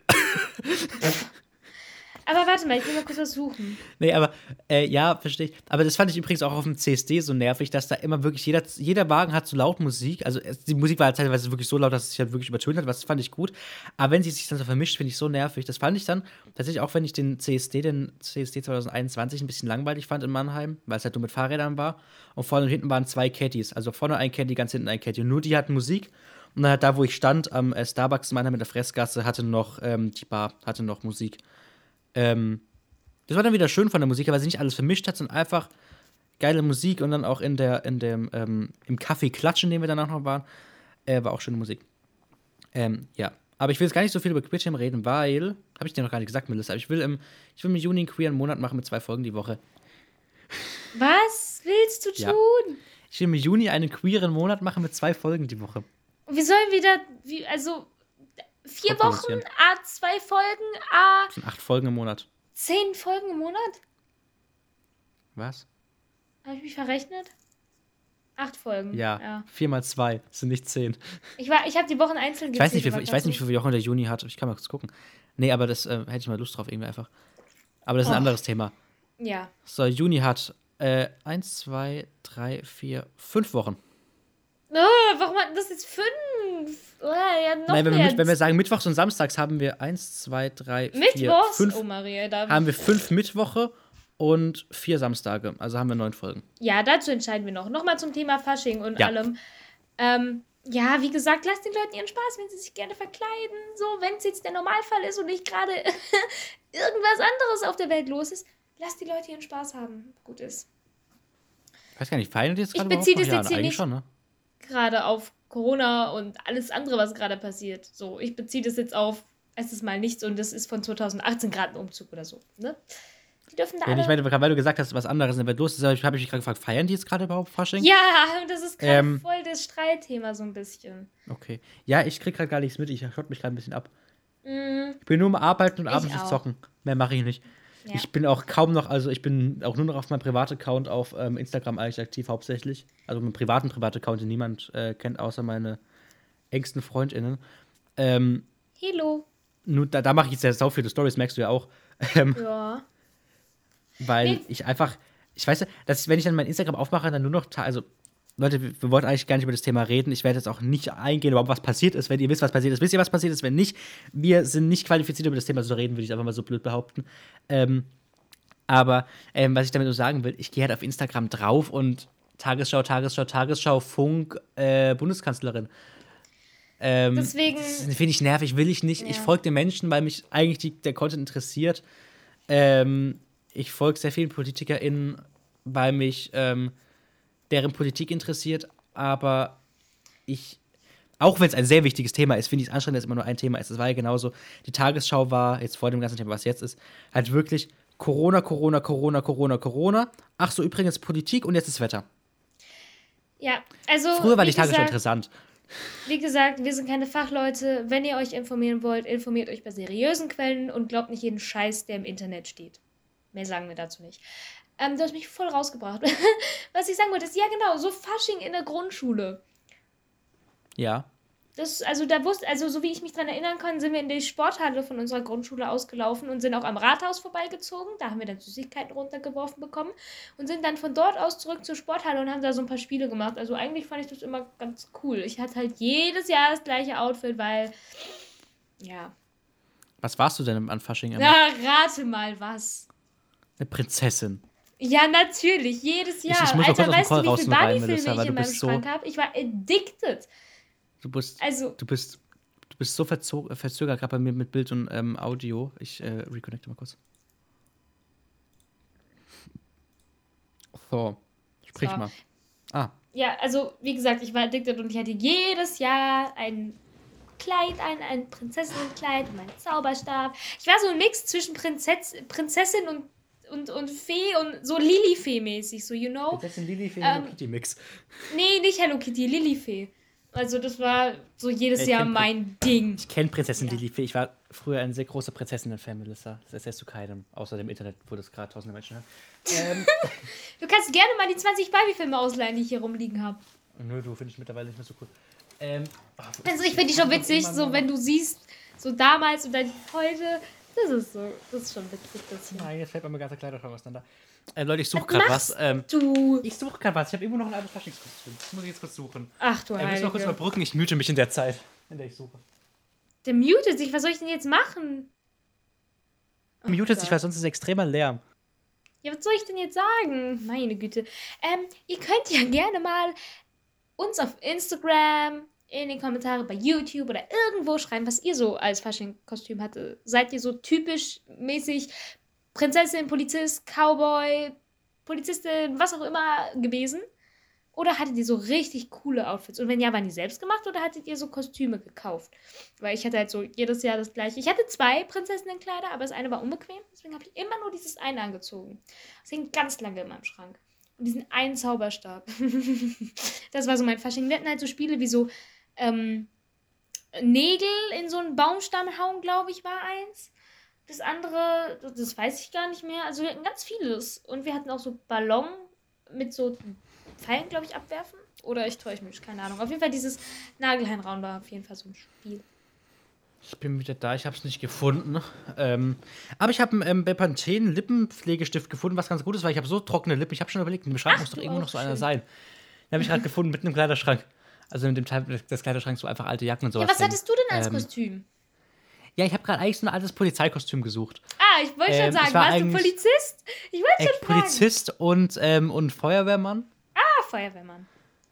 Aber warte mal, ich will mal kurz was suchen. Nee, aber, ja, verstehe ich. Aber das fand ich übrigens auch auf dem CSD so nervig, dass da immer wirklich jeder Wagen hat so laut Musik. Also die Musik war halt teilweise wirklich so laut, dass es sich halt wirklich übertönt hat, was fand ich gut. Aber wenn sie sich dann so vermischt, finde ich so nervig. Das fand ich dann tatsächlich auch, wenn ich den CSD 2021 ein bisschen langweilig fand in Mannheim, weil es halt nur mit Fahrrädern war. Und vorne und hinten waren 2 Caddies. Also vorne ein Caddy, ganz hinten ein Caddy. Und nur die hatten Musik. Und dann halt da, wo ich stand, am Starbucks in Mannheim mit der Fressgasse, hatte noch die Bar, hatte noch Musik. Das war dann wieder schön von der Musik, weil sie nicht alles vermischt hat, sondern einfach geile Musik und dann auch im Café Klatsch, in dem wir danach noch waren, war auch schöne Musik. Ja. Aber ich will jetzt gar nicht so viel über Queertime reden, weil, habe ich dir noch gar nicht gesagt, Melissa, aber ich will im Juni einen queeren Monat machen mit 2 Folgen die Woche. Was willst du tun? Ja. Ich will im Juni einen queeren Monat machen mit 2 Folgen die Woche. Und wir sollen wieder, 4 Wochen, Produzieren. 2 Folgen, Das sind 8 Folgen im Monat. 10 Folgen im Monat? Was? Habe ich mich verrechnet? 8 Folgen. Ja. 4 mal 2, das sind nicht 10. Ich habe die Wochen einzeln Ich weiß gezählt, nicht, wie viele Wochen der Juni hat. Ich kann mal kurz gucken. Nee, aber das hätte ich mal Lust drauf, irgendwie einfach. Aber das ist ein anderes Thema. Ja. So, Juni hat 1, 2, 3, 4, 5 Wochen. Oh, warum hat das jetzt 5? Oh, ja, noch Nein, mehr. wenn wir sagen Mittwochs und Samstags, haben wir 1, 2, 3, 4, Mittwochs? 5. Oh, Maria, da. Haben wir 5 Mittwoche und 4 Samstage. Also haben wir 9 Folgen. Ja, dazu entscheiden wir noch. Nochmal zum Thema Fasching und Ja. allem. Ja, wie gesagt, lasst den Leuten ihren Spaß, wenn sie sich gerne verkleiden. So, wenn es jetzt der Normalfall ist und nicht gerade irgendwas anderes auf der Welt los ist, lasst die Leute ihren Spaß haben. Gut ist. Ich weiß gar nicht, feiern die jetzt Ich gerade beziehe überhaupt das noch? jetzt hier eigentlich nicht. schon, ne? Gerade auf Corona und alles andere, was gerade passiert. So, ich beziehe das jetzt auf, es ist mal nichts und das ist von 2018 gerade ein Umzug oder so. Ne? Die dürfen da Ja, alle... ich meine, weil du gesagt hast, was anderes in der Welt los ist, habe ich mich gerade gefragt, feiern die jetzt gerade überhaupt Fasching? Ja, das ist gerade voll das Streitthema so ein bisschen. Okay. Ja, ich krieg gerade gar nichts mit, ich schotte mich gerade ein bisschen ab. Mm, Ich bin nur am Arbeiten und abends auch. zocken. Mehr mache ich nicht. Ja. Ich bin auch kaum noch, also ich bin auch nur noch auf meinem Privat-Account auf Instagram eigentlich aktiv hauptsächlich. Also meinen Privat-Account, den niemand kennt, außer meine engsten FreundInnen. Hello. Nur da mache ich jetzt ja so viele Stories, merkst du ja auch. Ja. Weil Nee. ich einfach, ich weiß ja, dass wenn ich dann mein Instagram aufmache, dann nur noch, also Leute, wir wollten eigentlich gar nicht über das Thema reden. Ich werde jetzt auch nicht eingehen, überhaupt was passiert ist. Wenn ihr wisst, was passiert ist, wisst ihr, was passiert ist. Wenn nicht, wir sind nicht qualifiziert, über das Thema zu reden, würde ich einfach mal so blöd behaupten. Aber was ich damit nur sagen will, ich gehe halt auf Instagram drauf und Tagesschau, Funk, Bundeskanzlerin. Deswegen, Das finde ich nervig, will ich nicht. Ja. Ich folge den Menschen, weil mich eigentlich der Content interessiert. Ich folge sehr vielen PolitikerInnen, weil mich deren Politik interessiert. Aber auch wenn es ein sehr wichtiges Thema ist, finde ich es anstrengend, dass es immer nur ein Thema ist. Das war ja genauso. Die Tagesschau war, jetzt vor dem ganzen Thema, was jetzt ist, halt wirklich Corona. Ach so, übrigens Politik und jetzt das Wetter. ja, also. Früher war die wie Tagesschau gesagt, interessant. Wie gesagt, wir sind keine Fachleute. Wenn ihr euch informieren wollt, informiert euch bei seriösen Quellen und glaubt nicht jeden Scheiß, der im Internet steht. Mehr sagen wir dazu nicht. Du hast mich voll rausgebracht. Was ich sagen wollte, ist, ja genau, so Fasching in der Grundschule. Ja. Das, also so wie ich mich dran erinnern kann, sind wir in die Sporthalle von unserer Grundschule ausgelaufen und sind auch am Rathaus vorbeigezogen. Da haben wir dann Süßigkeiten runtergeworfen bekommen und sind dann von dort aus zurück zur Sporthalle und haben da so ein paar Spiele gemacht. Also eigentlich fand ich das immer ganz cool. Ich hatte halt jedes Jahr das gleiche Outfit, weil, ja. Was warst du denn an Fasching? Na, rate mal was. Eine Prinzessin. Ja, natürlich, jedes Jahr. Ich muss noch kurz Alter, aus dem weißt du, Call wie viele raus, Barbie-Filme Melissa, ich weil in du meinem bist so- Schrank habe? Ich war addicted. Du bist Also, so verzögert gerade bei mir mit Bild und Audio. Ich reconnecte mal kurz. So, sprich So. mal. Ah, ja, also, wie gesagt, ich war addicted und ich hatte jedes Jahr ein Kleid, ein Prinzessinnenkleid und meinen Zauberstab. Ich war so ein Mix zwischen Prinzessin und Fee und so Lilifee-mäßig, so, you know? Prinzessin Lilifee Hello Kitty Mix. Nee, nicht Hello Kitty, Lilifee. Also, das war so jedes Ich Jahr kenn mein Ding. Ich kenne Prinzessin Ja. Lilifee. Ich war früher ein sehr großer Prinzessinnen-Fan, Melissa. Das erzählst du keinem, außer dem Internet, wo das gerade tausende Menschen hat. Du kannst gerne mal die 20 Barbie-Filme ausleihen, die ich hier rumliegen habe. Nö, du finde ich mittlerweile nicht mehr so cool. Also, ich finde die schon witzig, so wenn du siehst, so damals und dann heute. Das ist schon witzig, das hier. Nein, jetzt fällt mir mein ganzer Kleiderschrank auseinander. Leute, ich suche Was gerade machst was. Du. Ich suche gerade was. Ich habe immer noch ein altes Faschingskostüm. Das muss ich jetzt kurz suchen. Ach du Wir müssen noch kurz Heilige. überbrücken. Ich mute mich in der Zeit, in der ich suche. Der mutet sich, was soll ich denn jetzt machen? Mutet sich, Gott. weil sonst ist es extremer Lärm. Ja, was soll ich denn jetzt sagen? Meine Güte. Ihr könnt ja gerne mal uns auf Instagram, in den Kommentaren bei YouTube oder irgendwo schreiben, was ihr so als Fasching-Kostüm hattet. Seid ihr so typisch mäßig Prinzessin, Polizist, Cowboy, Polizistin, was auch immer gewesen? Oder hattet ihr so richtig coole Outfits? Und wenn ja, waren die selbst gemacht oder hattet ihr so Kostüme gekauft? Weil ich hatte halt so jedes Jahr das gleiche. Ich hatte 2 Prinzessinnenkleider, aber das eine war unbequem. Deswegen habe ich immer nur dieses eine angezogen. Das hing ganz lange in meinem Schrank. Und diesen einen Zauberstab. Das war so mein Fasching. Wir hatten halt so Spiele wie so Nägel in so einen Baumstamm hauen, glaube ich, war eins. Das andere, das weiß ich gar nicht mehr. Also wir hatten ganz vieles. Und wir hatten auch so Ballon mit so Pfeilen, glaube ich, abwerfen. Oder ich täusche mich, keine Ahnung. Auf jeden Fall dieses Nagelheinrauen war auf jeden Fall so ein Spiel. Ich bin wieder da, ich habe es nicht gefunden. Aber ich habe einen Bepanthen Lippenpflegestift gefunden, was ganz gut ist, weil ich habe so trockene Lippen. Ich habe schon überlegt, im Schrank muss doch du irgendwo auch, noch so einer schön. sein. Den habe ich gerade gefunden mitten im Kleiderschrank. Also in dem Teil des Kleiderschranks, wo einfach alte Jacken und sowas Ja, was hängen. hattest du denn als Kostüm? Ja, ich habe gerade eigentlich so ein altes Polizeikostüm gesucht. Ah, ich wollte schon ich sagen, war warst du eigentlich- Polizist? Ich wollte schon fragen. Polizist und Feuerwehrmann. Ah, Feuerwehrmann.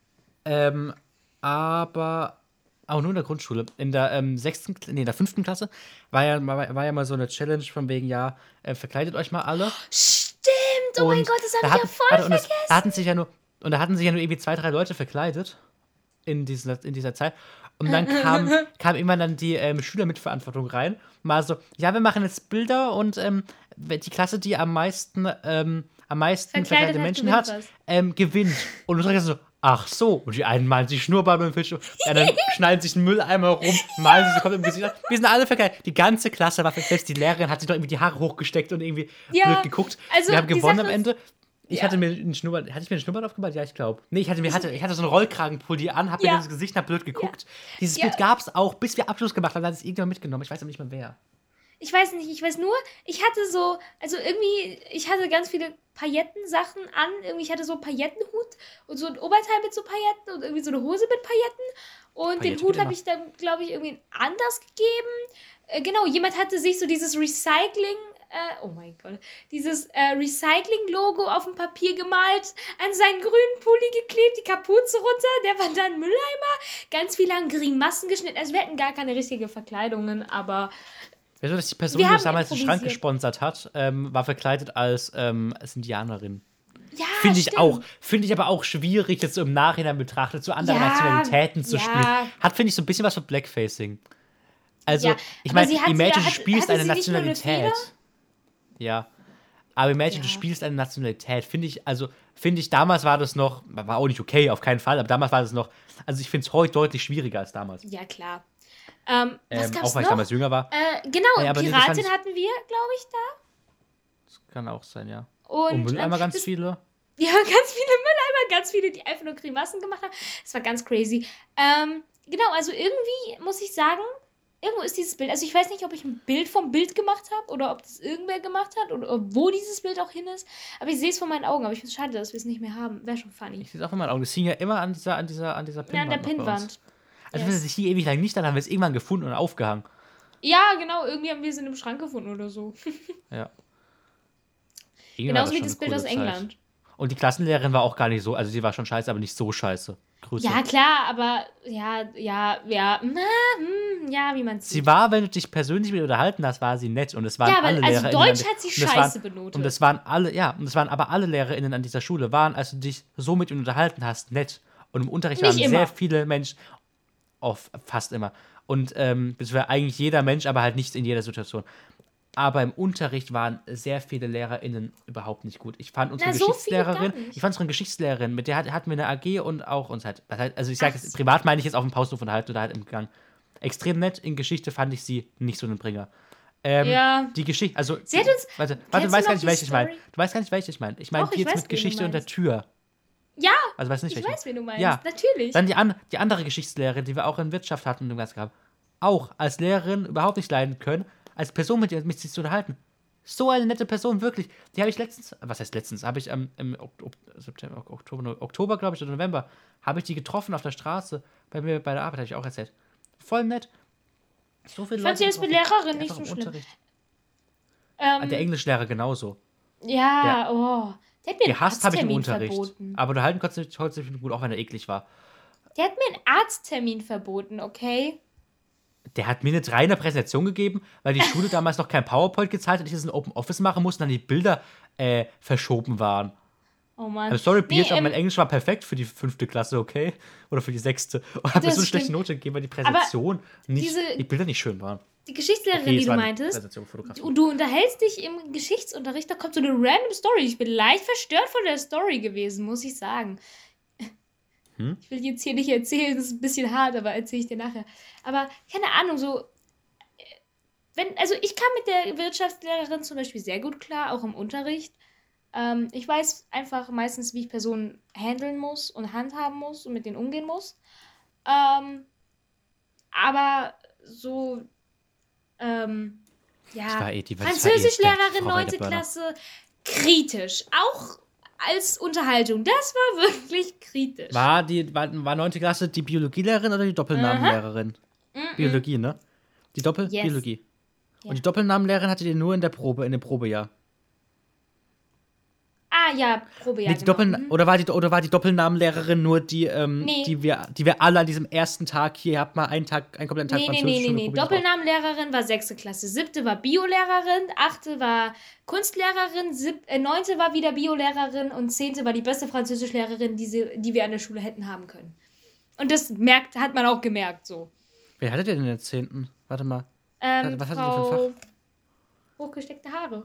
Aber auch nur in der Grundschule. In der in der 5. Klasse war ja mal so eine Challenge von wegen, ja, verkleidet euch mal alle. Stimmt, oh mein Und Gott, das da habe ich ja voll warte, und vergessen. da hatten sich ja nur irgendwie 2, 3 Leute verkleidet in dieser Zeit. Und dann kam immer dann die Schüler mit Verantwortung rein. Mal so, ja, wir machen jetzt Bilder und die Klasse, die am meisten verkleidete hat, Menschen gewinnt hat, gewinnt. Und du sagst so, ach so. Und die einen malen sich Schnurrbart mit dem Filzstift, die anderen schnallen sich einen Mülleimer rum, malen sich so komplett im Gesicht an. Wir sind alle verkleidet. Die ganze Klasse war selbst die Lehrerin hat sich doch irgendwie die Haare hochgesteckt und irgendwie blöd geguckt. Also wir haben die gewonnen Sache am Ende. Ich hatte mir einen Schnurrbart, hatte ich mir einen Schnurrbart aufgemalt? Ja, ich glaube. Nee, ich hatte so einen Rollkragenpulli an, hab mir ins Gesicht, hab blöd geguckt. Dieses Bild gab's auch, bis wir Abschluss gemacht haben, da hat es irgendjemand mitgenommen. Ich weiß aber nicht mehr wer. Ich weiß nicht, ich weiß nur, ich hatte so, also irgendwie, ich hatte ganz viele Paillettensachen an. Irgendwie, ich hatte so einen Paillettenhut und so ein Oberteil mit so Pailletten und irgendwie so eine Hose mit Pailletten. Und den Hut habe ich dann, glaube ich, irgendwie anders gegeben. Genau, jemand hatte sich so dieses Recycling, oh mein Gott, dieses Recycling-Logo auf dem Papier gemalt, an seinen grünen Pulli geklebt, die Kapuze runter, der war dann Mülleimer. Ganz viele haben Grimassen geschnitten. Also wir hatten gar keine richtige Verkleidungen, aber Weißt du, dass die Person, die uns damals den Schrank gesponsert hat, war verkleidet als Indianerin. ja, Finde ich stimmt. auch. Finde ich aber auch schwierig, jetzt so im Nachhinein betrachtet, so andere Nationalitäten zu spielen. Hat, finde ich, so ein bisschen was von Blackfacing. Also, Ja, ich aber meine, sie hat- imagine, ja, du spielst hatte eine sie nicht nur eine Nationalität. Ja. Aber imagine, du Ja. spielst eine Nationalität. Finde ich, damals war das noch, war auch nicht okay, auf keinen Fall, aber damals war das noch, also ich finde es heute deutlich schwieriger als damals. Ja, klar. Was gab's Auch weil ich noch? damals jünger war. Genau, Ja, aber nee, das fand Piratin ich- hatten wir, glaube ich, da. Das kann auch sein, ja. Und Mülleimer ganz das- viele. Ja, ganz viele Mülleimer, ganz viele, die einfach nur Grimassen gemacht haben. Das war ganz crazy. Genau, also irgendwie muss ich sagen, irgendwo ist dieses Bild. Also ich weiß nicht, ob ich ein Bild vom Bild gemacht habe oder ob das irgendwer gemacht hat oder wo dieses Bild auch hin ist. Aber ich sehe es vor meinen Augen. Aber ich finde es schade, dass wir es nicht mehr haben. Wäre schon funny. Ich sehe es auch in meinen Augen. Das hing ja immer an dieser Ja, an der Pinnwand. noch bei uns. Pinnwand. Also wenn es sich hier ewig lang nicht, dann haben wir es irgendwann gefunden und aufgehangen. Ja, genau. Irgendwie haben wir es in einem Schrank gefunden oder so. Ja. Irgendwann war Genauso wie schon das eine Bild coole aus Zeit. England. Und die Klassenlehrerin war auch gar nicht so, also sie war schon scheiße, aber nicht so scheiße. Grüße. Ja, klar, aber ja, wie man Sie sieht. war, wenn du dich persönlich mit ihr unterhalten hast, war sie nett. Und es waren Ja, aber alle also LehrerInnen Deutsch an- hat sie und es scheiße waren, benotet. Und es waren alle, ja, und es waren aber alle LehrerInnen an dieser Schule, waren, als du dich so mit ihnen unterhalten hast, nett. Und im Unterricht Nicht waren immer. sehr viele Menschen, fast immer. Und das war eigentlich jeder Mensch, aber halt nicht in jeder Situation. Aber im Unterricht waren sehr viele LehrerInnen überhaupt nicht gut. Ich fand unsere Na, so viele gar Geschichtslehrerin, nicht. ich fand unsere Geschichtslehrerin, mit der hatten wir eine AG und auch uns halt, also ich sage Ach jetzt, so. privat meine ich jetzt auf dem Pausenhof unterhalten oder halt im Gang. Extrem nett, in Geschichte fand ich sie nicht so einen Bringer. Ja. Die Geschichte, also. Sie hat uns- Warte, kennst du du weißt noch gar nicht, die welche ich meine. Story? Du weißt gar nicht, welche ich meine. Ich meine Doch, die ich jetzt weiß, mit wen du Geschichte und der meinst. Tür. Ja, Also weiß nicht, ich welche. weiß, wen du meinst. Ja. Natürlich. Dann die andere Geschichtslehrerin, die wir auch in Wirtschaft hatten und dem Ganzen gehabt. Auch als Lehrerin überhaupt nicht leiden können, als Person mit sich zu unterhalten. So eine nette Person, wirklich. Die habe ich letztens, was heißt letztens, habe ich im Oktober, glaube ich, oder November, habe ich die getroffen auf der Straße, bei mir bei der Arbeit, habe ich auch erzählt. Voll nett. So viele Ich fand sie jetzt mit Lehrerin nicht so schlimm. Der Englischlehrer genauso. Ja, oh. Der hat mir einen Gehasst habe ich im Arzttermin Unterricht. verboten. Aber unterhalten konnte ich heute ziemlich gut, auch wenn er eklig war. Der hat mir einen Arzttermin verboten, okay? Der hat mir eine 3 Präsentation gegeben, weil die Schule damals noch kein PowerPoint gezahlt hat, ich das in Open Office machen musste und dann die Bilder verschoben waren. Oh Mann. I'm sorry, Beard, aber Nee, mein Englisch war perfekt für die 5. Klasse, okay? Oder für die 6. Und habe mir Das so eine schlechte stimmt. Note gegeben, weil die Präsentation die Bilder nicht schön waren. die Geschichtslehrerin, Okay, es die du war eine meintest, Präsentation fotografiert. du unterhältst dich im Geschichtsunterricht, da kommt so eine random Story. Ich bin leicht verstört von der Story gewesen, muss ich sagen. Ich will jetzt hier nicht erzählen, das ist ein bisschen hart, aber erzähle ich dir nachher. Aber keine Ahnung, so. Also ich kam mit der Wirtschaftslehrerin zum Beispiel sehr gut klar, auch im Unterricht. Ich weiß einfach meistens, wie ich Personen handeln muss und handhaben muss und mit denen umgehen muss. Aber so, ja, Die war Französischlehrerin, Frau 9. Weideburner. Klasse, kritisch. Auch als Unterhaltung. Das war wirklich kritisch. War 9. Klasse die Biologielehrerin oder die Doppelnamenlehrerin? Biologie, ne? Die Yes. Biologie. Ja. Und die Doppelnamenlehrerin hattet ihr nur in der Probe, in dem Probejahr. Ah, ja, Probejahr. Nee, oder war die Doppelnamenlehrerin nur die, Nee. die wir alle an diesem ersten Tag hier, ihr habt mal einen kompletten Tag Nee. Französisch und probiert drauf. Doppelnamenlehrerin war 6. Klasse. 7. war Biolehrerin. 8. war Kunstlehrerin. 9. war wieder Biolehrerin. Und 10. war die beste Französischlehrerin, die wir an der Schule hätten haben können. Und das hat man auch gemerkt, so. Wer hattet ihr denn in der 10.? Warte mal. Was hattet ihr für ein Frau hochgesteckte Haare.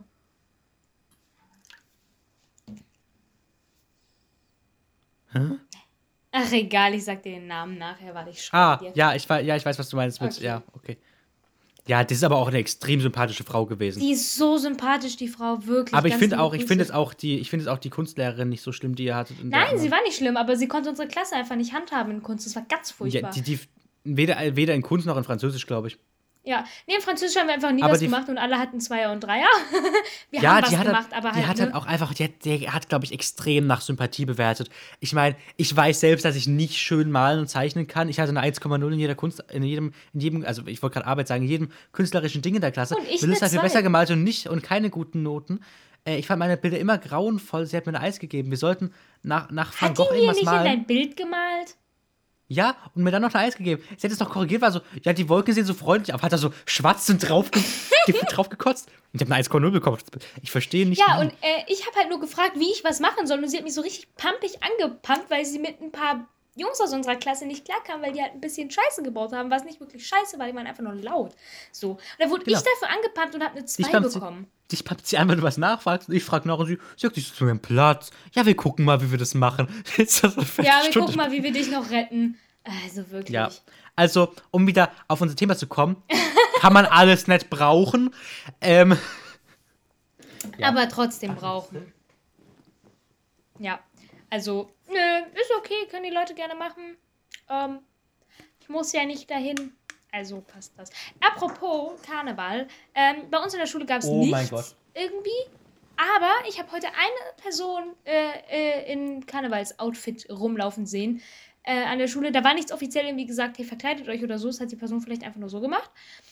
Ach, egal, ich sag dir den Namen nachher, weil ich schreibe dir. Ja, ich weiß, was du meinst. Mit, Okay. Ja, okay. Ja, das ist aber auch eine extrem sympathische Frau gewesen. Die ist so sympathisch, die Frau, wirklich. Aber ich ganz finde liebe auch, ich Grüße. finde jetzt auch die Kunstlehrerin nicht so schlimm, die ihr hattet. in der Nein, sie anderen. war nicht schlimm, aber sie konnte unsere Klasse einfach nicht handhaben in Kunst. Das war ganz furchtbar. Ja, weder in Kunst noch in Französisch, glaube ich. Ja, nee, in Französisch haben wir einfach nie Aber was die- gemacht und alle hatten Zweier und Dreier. Wir Ja, haben was die hat, gemacht, aber die halt, hat ne? halt auch einfach, die hat, glaube ich, extrem nach Sympathie bewertet. Ich meine, ich weiß selbst, dass ich nicht schön malen und zeichnen kann. Ich hatte eine 1,0 in jeder Kunst, in jedem, also ich wollte gerade Arbeit sagen, in jedem künstlerischen Ding in der Klasse. Und ich Melissa eine hat viel 2. besser gemalt und keine guten Noten. Ich fand meine Bilder immer grauenvoll. Sie hat mir ein Eis gegeben. Wir sollten nach Van Hat Gogh die mir irgendwas nicht in malen. dein Bild gemalt? Ja, und mir dann noch ein Eis gegeben. Sie hat es noch korrigiert, war so, ja, die Wolken sehen so freundlich aus, hat da so schwarz und drauf gekotzt. Und ich habe eine 1,0 bekommen. Ich verstehe nicht. Ja, wie. und ich habe halt nur gefragt, wie ich was machen soll. Und sie hat mich so richtig pampig angepumpt, weil sie mit ein paar Jungs aus unserer Klasse nicht klarkamen, weil die halt ein bisschen Scheiße gebaut haben, was nicht wirklich scheiße war, die waren einfach nur laut. So. Und dann wurde Genau. ich dafür angepumpt und habe eine 2 pumpt sie- bekommen. Dich pappt sie einmal, du was nachfragst und ich frage nach und sie sagt, ich sitze zu meinem Platz. Ja, wir gucken mal, wie wir das machen. Jetzt ist das eine Ja, wir Viertelstunde. gucken mal, wie wir dich noch retten. Also wirklich. Ja, also, um wieder auf unser Thema zu kommen, kann man alles nicht brauchen. Ja. Aber trotzdem brauchen. Ja, also, nö, ist okay, können die Leute gerne machen. Ich muss ja nicht dahin. Also passt das. Apropos Karneval, bei uns in der Schule gab es Oh nichts mein Gott. irgendwie. Aber ich habe heute eine Person in Karnevalsoutfit rumlaufen sehen an der Schule. Da war nichts offiziell irgendwie gesagt, hey, verkleidet euch oder so. Das hat die Person vielleicht einfach nur so gemacht.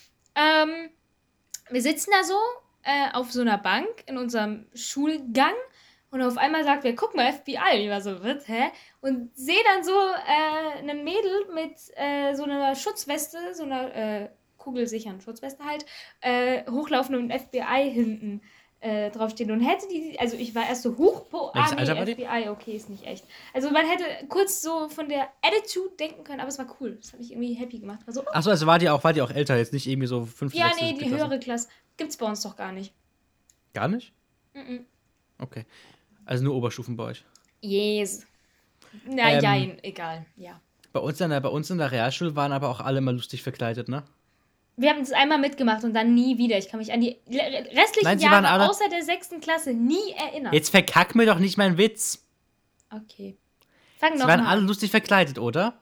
Wir sitzen da so auf so einer Bank in unserem Schulgang und auf einmal sagt wer, guck mal, FBI. Ich war so, was, hä? Und sehe dann so einen Mädel mit so einer Schutzweste, so einer kugelsicheren Schutzweste halt, hochlaufen und FBI hinten draufstehen. Und hätte die, also ich war erst so, Welches Alter war die? FBI, okay, ist nicht echt. Also man hätte kurz so von der Attitude denken können, aber es war cool. Das hat mich irgendwie happy gemacht. War so, Achso, also war die auch älter, jetzt nicht irgendwie so 5, ja, 6, nee, die 7. Klasse. höhere Klasse gibt's bei uns doch gar nicht. Gar nicht? Mhm. Okay. Also nur Oberstufen bei euch. Yes. Na, jein, egal, ja. Bei uns in der Realschule waren aber auch alle immer lustig verkleidet, ne? Wir haben das einmal mitgemacht und dann nie wieder. Ich kann mich an die restlichen Nein, sie waren Jahre alle- außer der 6. Klasse nie erinnern. Jetzt verkack mir doch nicht meinen Witz. Okay. Fang Sie noch waren mal alle an. lustig verkleidet, oder?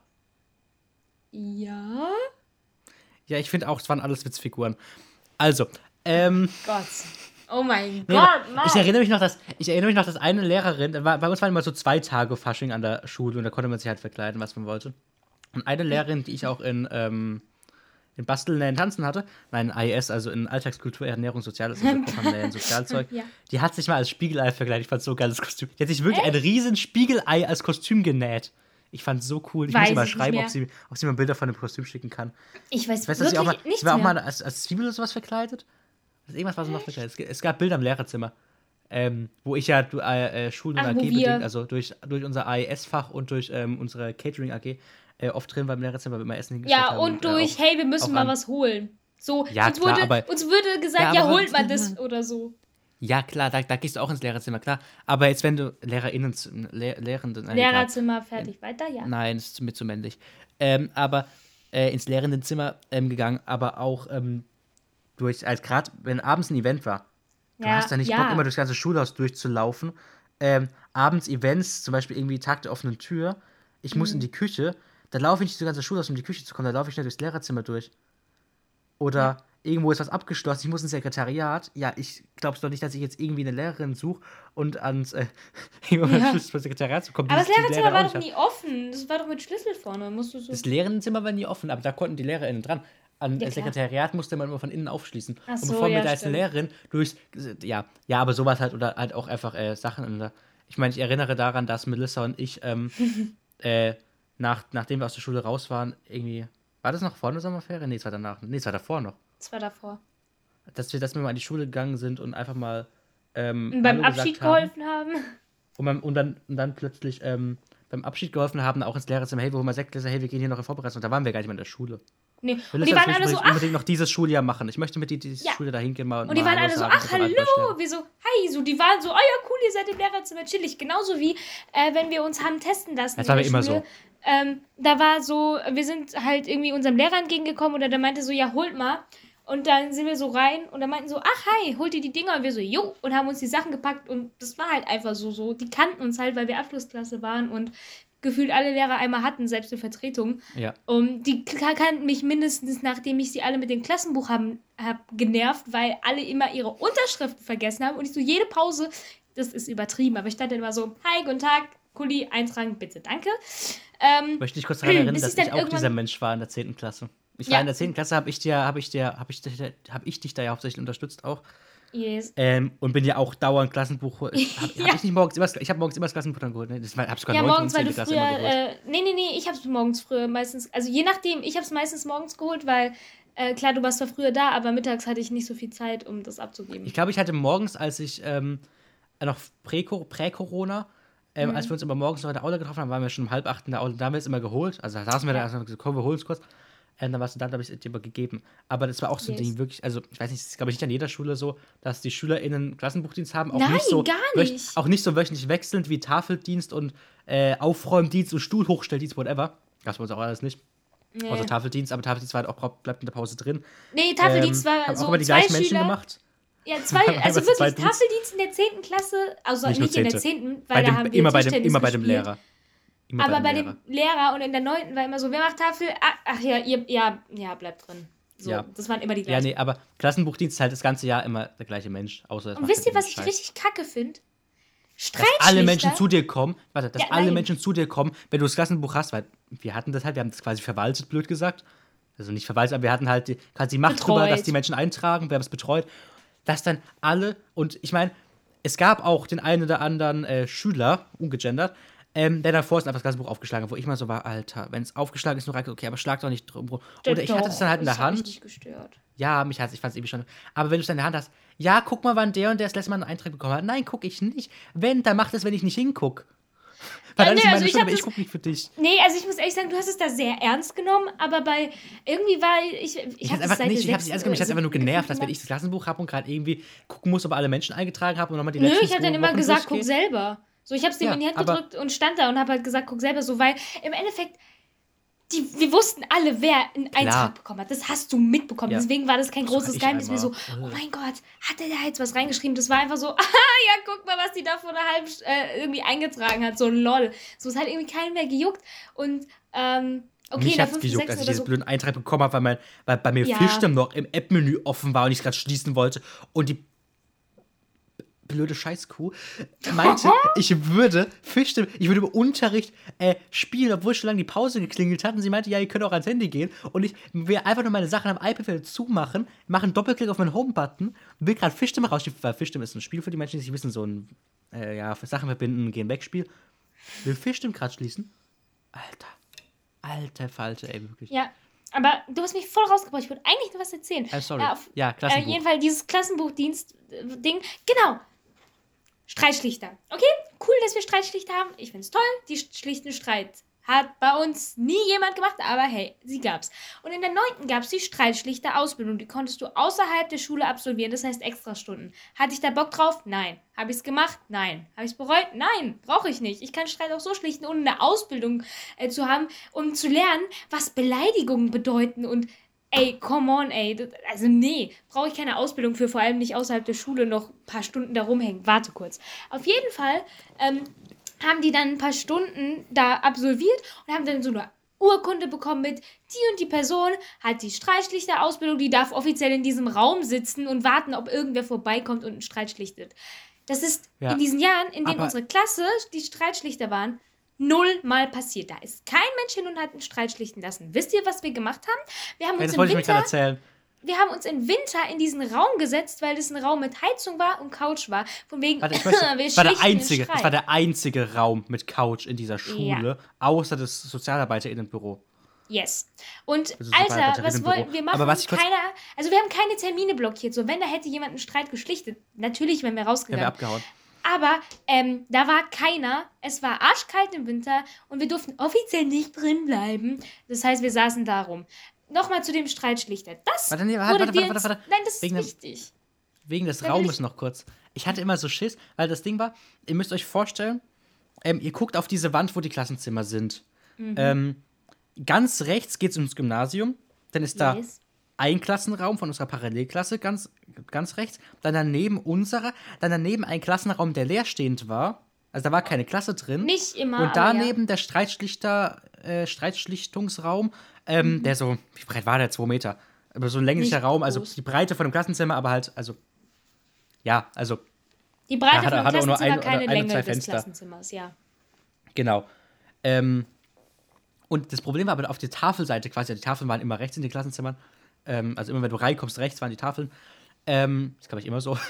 Ja? Ja, ich finde auch, es waren alles Witzfiguren. Also, Gott. Oh mein nee, Gott, nein. ich erinnere mich noch, dass eine Lehrerin, bei uns waren immer so 2 Tage Fasching an der Schule und da konnte man sich halt verkleiden, was man wollte. Und eine Lehrerin, die ich auch in Basteln, in Tanzen hatte, nein, AES, also in Alltagskultur, Ernährung, Soziales, also Kochen, Sozialzeug, Ja. die hat sich mal als Spiegelei verkleidet. Ich fand so ein geiles Kostüm. Die hat sich wirklich ein riesen Spiegelei als Kostüm genäht. Ich fand es so cool. Ich Weiß muss ihr mal ich nicht schreiben, mehr. ob sie mal Bilder von dem Kostüm schicken kann. Ich weiß Ich weiß, dass sie wirklich auch mal, nichts sie war auch mehr. mal als Zwiebel oder sowas verkleidet. Also irgendwas war so noch verkleidet. Es gab Bilder im Lehrerzimmer, wo ich ja Schul- und Ach, wo AG wir- bedingt, also durch unser AES-Fach und durch unsere Catering AG oft drin war im Lehrerzimmer, weil wir immer Essen hingestellt Ja, haben. und durch, hey, wir müssen auch mal an- was holen. So, Ja, uns, klar, wurde, aber- uns würde gesagt, Ja, ja, aber- holt mal das oder so. Ja, klar, da gehst du auch ins Lehrerzimmer, klar. Aber jetzt, wenn du Lehrerinnen, Lehrenden, nein, egal. Lehrerzimmer, fertig, weiter, ja. Nein, das ist mir zu männlich. Aber ins Lehrendenzimmer gegangen, aber auch gerade wenn abends ein Event war. Du Ja, hast ja nicht ja. Bock, immer durchs ganze Schulhaus durchzulaufen. Abends Events, zum Beispiel irgendwie Tag der offenen Tür. Ich muss in die Küche. Da laufe ich nicht durchs ganze Schulhaus, um in die Küche zu kommen. Da laufe ich nicht durchs Lehrerzimmer durch. Oder irgendwo ist was abgeschlossen. Ich muss ins Sekretariat. Ja, ich glaube doch nicht, dass ich jetzt irgendwie eine Lehrerin suche und ans Sekretariat zu kommen. Aber das die Lehrerzimmer Lehrer war auch doch nicht nie offen. Das war doch mit Schlüssel vorne. Musst du so. Das Lehrerinnenzimmer war nie offen, aber da konnten die LehrerInnen dran. An Ja, das klar. Sekretariat musste man immer von innen aufschließen. Ach und so, bevor ja, mir da als eine stimmt. Lehrerin durchs. Ja, aber sowas halt oder halt auch einfach Sachen. Ich meine, ich erinnere daran, dass Melissa und ich, nachdem wir aus der Schule raus waren, irgendwie. War das noch vor der Sommerferien? Nee, es war danach. Nee, es war davor noch. Das war davor. Dass wir mal an die Schule gegangen sind und einfach mal. Und beim Hallo Abschied gesagt haben. geholfen haben. Und dann plötzlich beim Abschied geholfen haben, auch ins Lehrerzimmer, hey, wir holen mal Sektgläser, hey, wir gehen hier noch in Vorbereitung. Und da waren wir gar nicht mehr in der Schule. Nee. Und Melissa, die waren ich alle möchte so, ach. unbedingt noch dieses Schuljahr machen. Ich möchte mit dir dieses Ja. Schuljahr da hingehen mal. Und die mal waren Hallo alle so, sagen ach, und so weiter, hallo. Wir so, hi. So, die waren so, oh ja, cool, ihr seid im Lehrerzimmer chillig. Genauso wie, wenn wir uns haben testen lassen Das in war der immer Schule. da war so, wir sind halt irgendwie unserem Lehrer entgegengekommen oder der meinte so, ja, holt mal. Und dann sind wir so rein und dann meinten so, ach, hi, holt ihr die Dinger? Und wir so, jo, und haben uns die Sachen gepackt und das war halt einfach so. Die kannten uns halt, weil wir Abschlussklasse waren und gefühlt alle Lehrer einmal hatten, selbst in Vertretung. Ja. Und die kannten mich mindestens, nachdem ich sie alle mit dem Klassenbuch hab genervt, weil alle immer ihre Unterschriften vergessen haben und ich so jede Pause, das ist übertrieben, aber ich stand dann immer so, hi, guten Tag, Kuli, eintragen, bitte, danke. Möchte ich kurz daran erinnern, bis dass ich dann ich auch dieser Mensch war in der 10. Klasse. Ich war in der 10. Klasse, habe ich dich da ja hauptsächlich unterstützt auch. Yes. Und bin ja auch dauernd Klassenbuch. Ich habe morgens immer das Klassenbuch dann geholt. Ne? Das habe ich sogar Ja, 9. und morgens, weil 10. du Klasse immer geholt. früher, nee, ich hab's morgens früher meistens, also je nachdem, ich hab's meistens morgens geholt, weil, klar, du warst zwar früher da, aber mittags hatte ich nicht so viel Zeit, um das abzugeben. Ich glaube, ich hatte morgens, als ich noch Prä-Corona, als wir uns immer morgens noch in der Aula getroffen haben, waren wir schon um 7:30 in der Aula, da haben wir es immer geholt. Also da saßen wir da erstmal gesagt, komm, wir holen es kurz. Dann warst du da, habe ich es dir gegeben. Aber das war auch so ein Ding, wirklich, also ich weiß nicht, das ist glaube ich nicht an jeder Schule so, dass die SchülerInnen Klassenbuchdienst haben. Auch Nein, nicht so gar nicht. Auch nicht so wöchentlich wechselnd wie Tafeldienst und Aufräumdienst und Stuhlhochstelldienst, whatever. Gab es bei uns auch alles nicht. Nee. Außer Tafeldienst, aber Tafeldienst war halt auch, bleibt in der Pause drin. Nee, Tafeldienst war haben so auch immer die 2 gleichen Menschen Schüler. gemacht. Ja, Haben 2, einfach also zwei wirklich, Dienst. Tafeldienst in der 10. Klasse, also Nicht nur nicht in der 10., 10., weil da haben wir immer bei Tischtennis dem gespielt. Lehrer. Immer Aber bei Lehrer. dem Lehrer und in der 9. war immer so, wer macht Tafel? Ach ja, ja, bleibt drin. So, Ja. das waren immer die Ja, gleichen. nee, aber Klassenbuchdienst ist halt das ganze Jahr immer der gleiche Mensch. Außer es Und macht wisst ihr, halt was ich Scheiß. richtig kacke finde? Dass Streitschlichter. alle Menschen zu dir kommen, Ja, nein. Menschen zu dir kommen, wenn du das Klassenbuch hast, weil wir haben das quasi verwaltet, blöd gesagt. Also nicht verwaltet, aber wir hatten halt quasi Macht drüber, Betreut. dass die Menschen eintragen, wir haben es betreut. Dass dann alle, und ich meine, es gab auch den einen oder anderen Schüler, ungegendert, der davor ist einfach das Klassenbuch aufgeschlagen hat, wo ich mal so war, Alter, wenn es aufgeschlagen ist, nur rein, okay, aber schlag doch nicht drum rum. Oder ich hatte es dann halt in der Das hat mich Hand. nicht gestört. Ja, ich fand es irgendwie schon. Aber wenn du es dann in der Hand hast, ja, guck mal, wann der und der das letzte Mal einen Eintrag bekommen hat. Nein, guck ich nicht. Wenn, dann mach das, wenn ich nicht hinguck. Weil dann ist meine Schuld, aber ich guck nicht für dich. Nee, also ich muss ehrlich sagen, du hast es da sehr ernst genommen, aber bei irgendwie war ich Ich hab's einfach nicht ernst genommen, ich hab's einfach nur genervt, dass wenn ich das Klassenbuch habe und gerade irgendwie gucken muss, ob alle Menschen eingetragen haben und nochmal die Nö, letzten ich habe dann 2 immer Wochen gesagt, guck durchgehe. selber. So, ich hab's dem Ja, in die Hand aber- gedrückt und stand da und habe halt gesagt, guck selber so, weil im Endeffekt wir wussten alle, wer einen Eintrag bekommen hat. Das hast du mitbekommen. Ja. Deswegen war das kein großes ich Geheimnis mehr so, einmal. oh mein Gott, hat der da jetzt was reingeschrieben? Das war einfach so, ja, guck mal, was die da vor einer halben irgendwie eingetragen hat. So lol. So, es hat irgendwie keinen mehr gejuckt. Und, okay, Mich in der hat's 5., gejuckt, 6. als ich oder diesen so. blöden Eintrag bekommen habe, weil bei mir Ja. Fischstamm noch im App-Menü offen war und ich es gerade schließen wollte und die blöde Scheißkuh meinte, ich würde im Unterricht spielen, obwohl schon lange die Pause geklingelt hat und sie meinte, ja, ihr könnt auch ans Handy gehen und ich will einfach nur meine Sachen am iPad wieder zumachen, mache einen Doppelklick auf meinen Home-Button, will gerade Fischstimme rausspielen, weil Fischstimme ist ein Spiel für die Menschen, die sich wissen, so ein Sachen verbinden, gehen weg Spiel. Will Fischstimme gerade schließen? Alter Falte, ey, wirklich. Ja, aber du hast mich voll rausgebracht. Ich wollte eigentlich noch was erzählen. Sorry. Ja, Klassenbuch. Jedenfalls dieses Klassenbuchdienst-Ding. Genau. Streitschlichter. Okay, cool, dass wir Streitschlichter haben. Ich find's toll. Die schlichten Streit hat bei uns nie jemand gemacht, aber hey, sie gab's. Und in der 9. gab's die Streitschlichter-Ausbildung. Die konntest du außerhalb der Schule absolvieren, das heißt Extrastunden. Hatte ich da Bock drauf? Nein. Habe ich's gemacht? Nein. Habe ich's bereut? Nein. Brauche ich nicht. Ich kann Streit auch so schlichten, ohne eine Ausbildung zu haben, um zu lernen, was Beleidigungen bedeuten und ey, come on, ey. Also nee, brauche ich keine Ausbildung für, vor allem nicht außerhalb der Schule noch ein paar Stunden da rumhängen. Warte kurz. Auf jeden Fall haben die dann ein paar Stunden da absolviert und haben dann so eine Urkunde bekommen mit, die und die Person hat die Streitschlichter-Ausbildung, die darf offiziell in diesem Raum sitzen und warten, ob irgendwer vorbeikommt und einen Streit schlichtet. Das ist in diesen Jahren, in denen aber- unsere Klasse die Streitschlichter waren, 0-mal passiert. Da ist kein Mensch hin und hat einen Streit schlichten lassen. Wisst ihr, was wir gemacht haben? Wir haben uns Das im wollte ich mir gerade Winter erzählen. wir haben uns im Winter in diesen Raum gesetzt, weil das ein Raum mit Heizung war und Couch war. Von wegen, Warte, ich wir möchte, es war schlichten den Streit. der einzige Raum mit Couch in dieser Schule, außer das Sozialarbeiterinnenbüro. Yes. Und Also Alter, was Sozialarbeiterinnenbüro. wollten wir machen? Aber was ich kurz- wir haben keine Termine blockiert. So, wenn da hätte jemand einen Streit geschlichtet, natürlich wären wir Ja, rausgegangen. wäre abgehauen. Aber da war keiner. Es war arschkalt im Winter und wir durften offiziell nicht drin bleiben. Das heißt, wir saßen da rum. Nochmal zu dem Streitschlichter. Das Warte, nee, wurde warte. dir ins- Nein, das Wegen dem- ist wichtig. Wegen des Da will Raumes ich- noch kurz. Ich hatte immer so Schiss, weil das Ding war, ihr müsst euch vorstellen, ihr guckt auf diese Wand, wo die Klassenzimmer sind. Ganz rechts geht es ins Gymnasium. Dann ist da Yes. ein Klassenraum von unserer Parallelklasse, ganz rechts. Dann daneben ein Klassenraum, der leerstehend war. Also da war keine Klasse drin. Nicht immer, Und aber daneben der Streitschlichtungsraum, der so, wie breit war der? 2 Meter. Aber so ein länglicher Nicht Raum, also groß. die Breite von dem Klassenzimmer, aber halt, also, ja, also, Die Breite Ja, von dem hat auch nur Klassenzimmer, ein oder keine ein oder Länge zwei des Fenster. Klassenzimmers, ja. genau. Und das Problem war aber auf der Tafelseite quasi, die Tafeln waren immer rechts in den Klassenzimmern. Also immer, wenn du reinkommst, rechts waren die Tafeln. Das glaube ich immer so.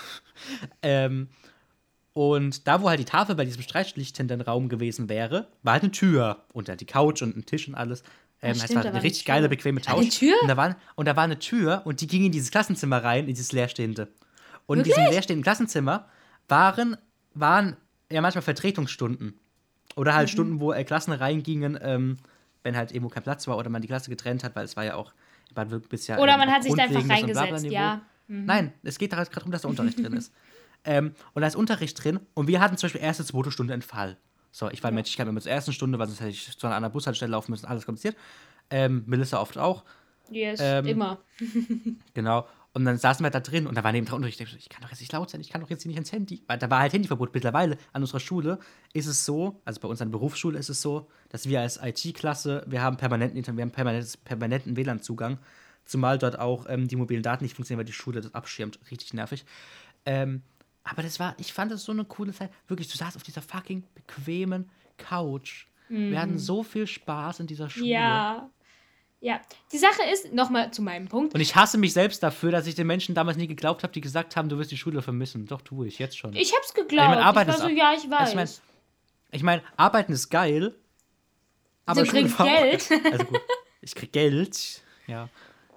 Und da, wo halt die Tafel bei diesem streitschlichtenden Raum gewesen wäre, war halt eine Tür. Und dann die Couch und ein Tisch und alles. stimmt, Es da war war eine eine richtig Tür. geile, bequeme War eine Couch. Tür? Und da war eine Tür und die ging in dieses Klassenzimmer rein, in dieses leerstehende. Und in diesem leerstehenden Klassenzimmer waren ja manchmal Vertretungsstunden. Oder halt Stunden, wo Klassen reingingen, wenn halt irgendwo kein Platz war oder man die Klasse getrennt hat, weil es war ja auch in Baden-Württemberg bisher Oder man hat sich da einfach grundlegendes und reingesetzt, Blabla-Niveau. ja. Nein, es geht gerade darum, dass da Unterricht drin ist. Und da ist Unterricht drin und wir hatten zum Beispiel erste, zweite Stunde Entfall. So, ich war ein Mensch, ich kam immer zur ersten Stunde, weil sonst hätte ich zu einer anderen Bushaltestelle laufen müssen, alles kompliziert. Melissa oft auch. Yes, Ähm, immer. Genau. Und dann saßen wir da drin und da war neben dran Unterricht. Ich dachte, ich kann doch jetzt nicht laut sein, ich kann doch jetzt hier nicht ins Handy. Weil da war halt Handyverbot. Mittlerweile an unserer Schule ist es so, also bei uns an der Berufsschule ist es so, dass wir als IT-Klasse, wir haben permanenten WLAN-Zugang. Zumal dort auch die mobilen Daten nicht funktionieren, weil die Schule das abschirmt. Richtig nervig. Aber ich fand das so eine coole Zeit. Wirklich, du saßt auf dieser fucking bequemen Couch. Wir hatten so viel Spaß in dieser Schule. Ja. Ja. Die Sache ist, nochmal zu meinem Punkt. Und ich hasse mich selbst dafür, dass ich den Menschen damals nie geglaubt habe, die gesagt haben, du wirst die Schule vermissen. Doch, tue ich, jetzt schon. Ich hab's geglaubt. Arbeiten Ich war ist so, ja, ich weiß. Also ich meine, Arbeiten ist geil, aber Du Schule kriegst war auch Geld. geil. Also gut, ich krieg Geld, ja.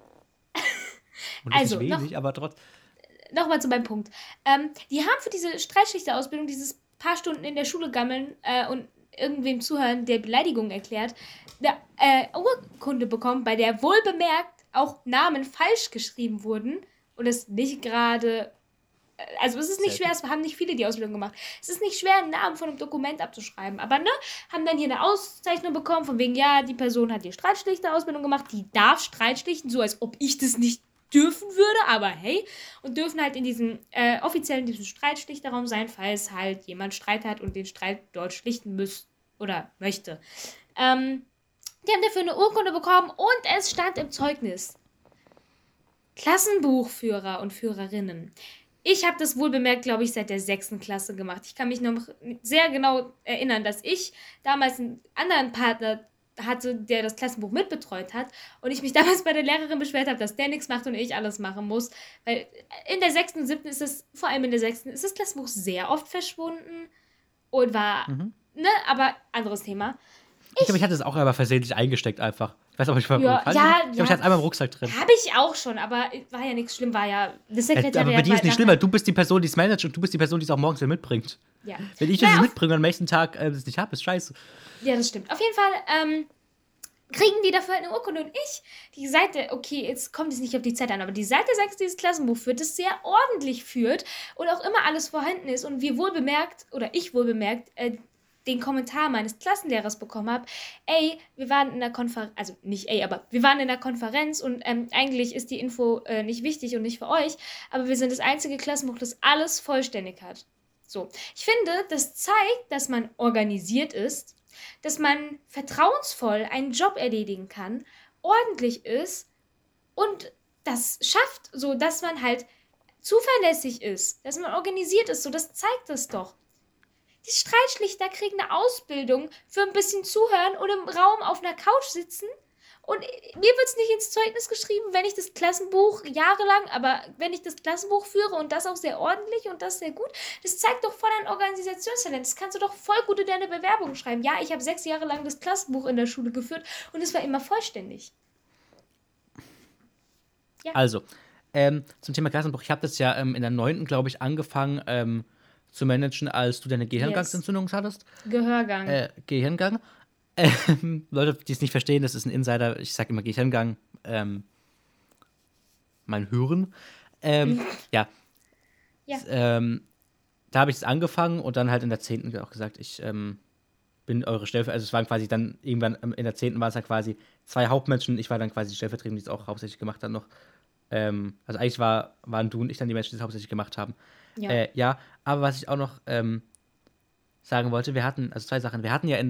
Und das Also, ist wenig, aber trotzdem. Nochmal zu meinem Punkt. Die haben für diese Streitschlichterausbildung dieses paar Stunden in der Schule gammeln und irgendwem zuhören, der Beleidigungen erklärt, eine Urkunde bekommen, bei der wohlbemerkt auch Namen falsch geschrieben wurden und es nicht gerade. Also es ist nicht schwer, es haben nicht viele die Ausbildung gemacht. Es ist nicht schwer, einen Namen von einem Dokument abzuschreiben. Aber haben dann hier eine Auszeichnung bekommen, von wegen, ja, die Person hat die Streitschlichter-Ausbildung gemacht, die darf Streitschlichten, so als ob ich das nicht dürfen würde, aber hey. Und dürfen halt in diesem offiziellen Streitschlichterraum sein, falls halt jemand Streit hat und den Streit dort schlichten muss oder möchte. Die haben dafür eine Urkunde bekommen und es stand im Zeugnis: Klassenbuchführer und Führerinnen. Ich habe das wohlbemerkt, glaube ich, seit der 6. Klasse gemacht. Ich kann mich noch sehr genau erinnern, dass ich damals einen anderen Partner hatte, der das Klassenbuch mitbetreut hat und ich mich damals bei der Lehrerin beschwert habe, dass der nichts macht und ich alles machen muss. Weil in der 6. und 7. vor allem in der 6. ist das Klassenbuch sehr oft verschwunden und war, aber anderes Thema. Ich glaube, ich hatte es auch aber versehentlich eingesteckt einfach. Ich weiß auch nicht, Ja, ich glaube, ich hatte es einmal im Rucksack drin. Habe ich auch schon, aber war ja nichts schlimm, war ja das Sekretariat. Aber bei dir ist war nicht schlimm, weil du bist die Person, die es managt und du bist die Person, die es auch morgens wieder mitbringt. Ja. Wenn ich das mitbringe und am nächsten Tag das nicht habe, ist scheiße. Ja, das stimmt. Auf jeden Fall kriegen die dafür halt eine Urkunde und die Seite, okay, jetzt kommt es nicht auf die Zeit an, aber die Seite 6 dieses Klassenbuch führt, das sehr ordentlich führt und auch immer alles vorhanden ist und ich wohlbemerkt, den Kommentar meines Klassenlehrers bekommen habe, wir waren in der Konferenz, also nicht aber wir waren in der Konferenz und eigentlich ist die Info nicht wichtig und nicht für euch, aber wir sind das einzige Klassenbuch, das alles vollständig hat. So, ich finde, das zeigt, dass man organisiert ist, dass man vertrauensvoll einen Job erledigen kann, ordentlich ist und das schafft, so dass man halt zuverlässig ist, dass man organisiert ist, so das zeigt es doch. Die Streitschlichter kriegen eine Ausbildung für ein bisschen Zuhören und im Raum auf einer Couch sitzen. Und mir wird es nicht ins Zeugnis geschrieben, wenn ich das Klassenbuch jahrelang, aber wenn ich das Klassenbuch führe und das auch sehr ordentlich und das sehr gut, das zeigt doch voll ein Organisationstalent. Das kannst du doch voll gut in deine Bewerbung schreiben. Ja, ich habe 6 Jahre lang das Klassenbuch in der Schule geführt und es war immer vollständig. Ja. Also, zum Thema Klassenbuch, ich habe das ja in der 9., glaube ich, angefangen zu managen, als du deine Gehirngangsentzündung hattest. Gehirngang. Leute, die es nicht verstehen, das ist ein Insider, ich sage immer Gehirngang, mein Hören. Ja. Da habe ich es angefangen und dann halt in der 10. auch gesagt, ich bin eure Stellvertretung, also es waren quasi dann irgendwann in der 10. waren es dann quasi 2 Hauptmenschen, ich war dann quasi die Stellvertretung, die es auch hauptsächlich gemacht hat noch. Also eigentlich waren du und ich dann die Menschen, die es hauptsächlich gemacht haben. Ja. Ja, aber was ich auch noch sagen wollte, wir hatten, also 2 Sachen, wir hatten ja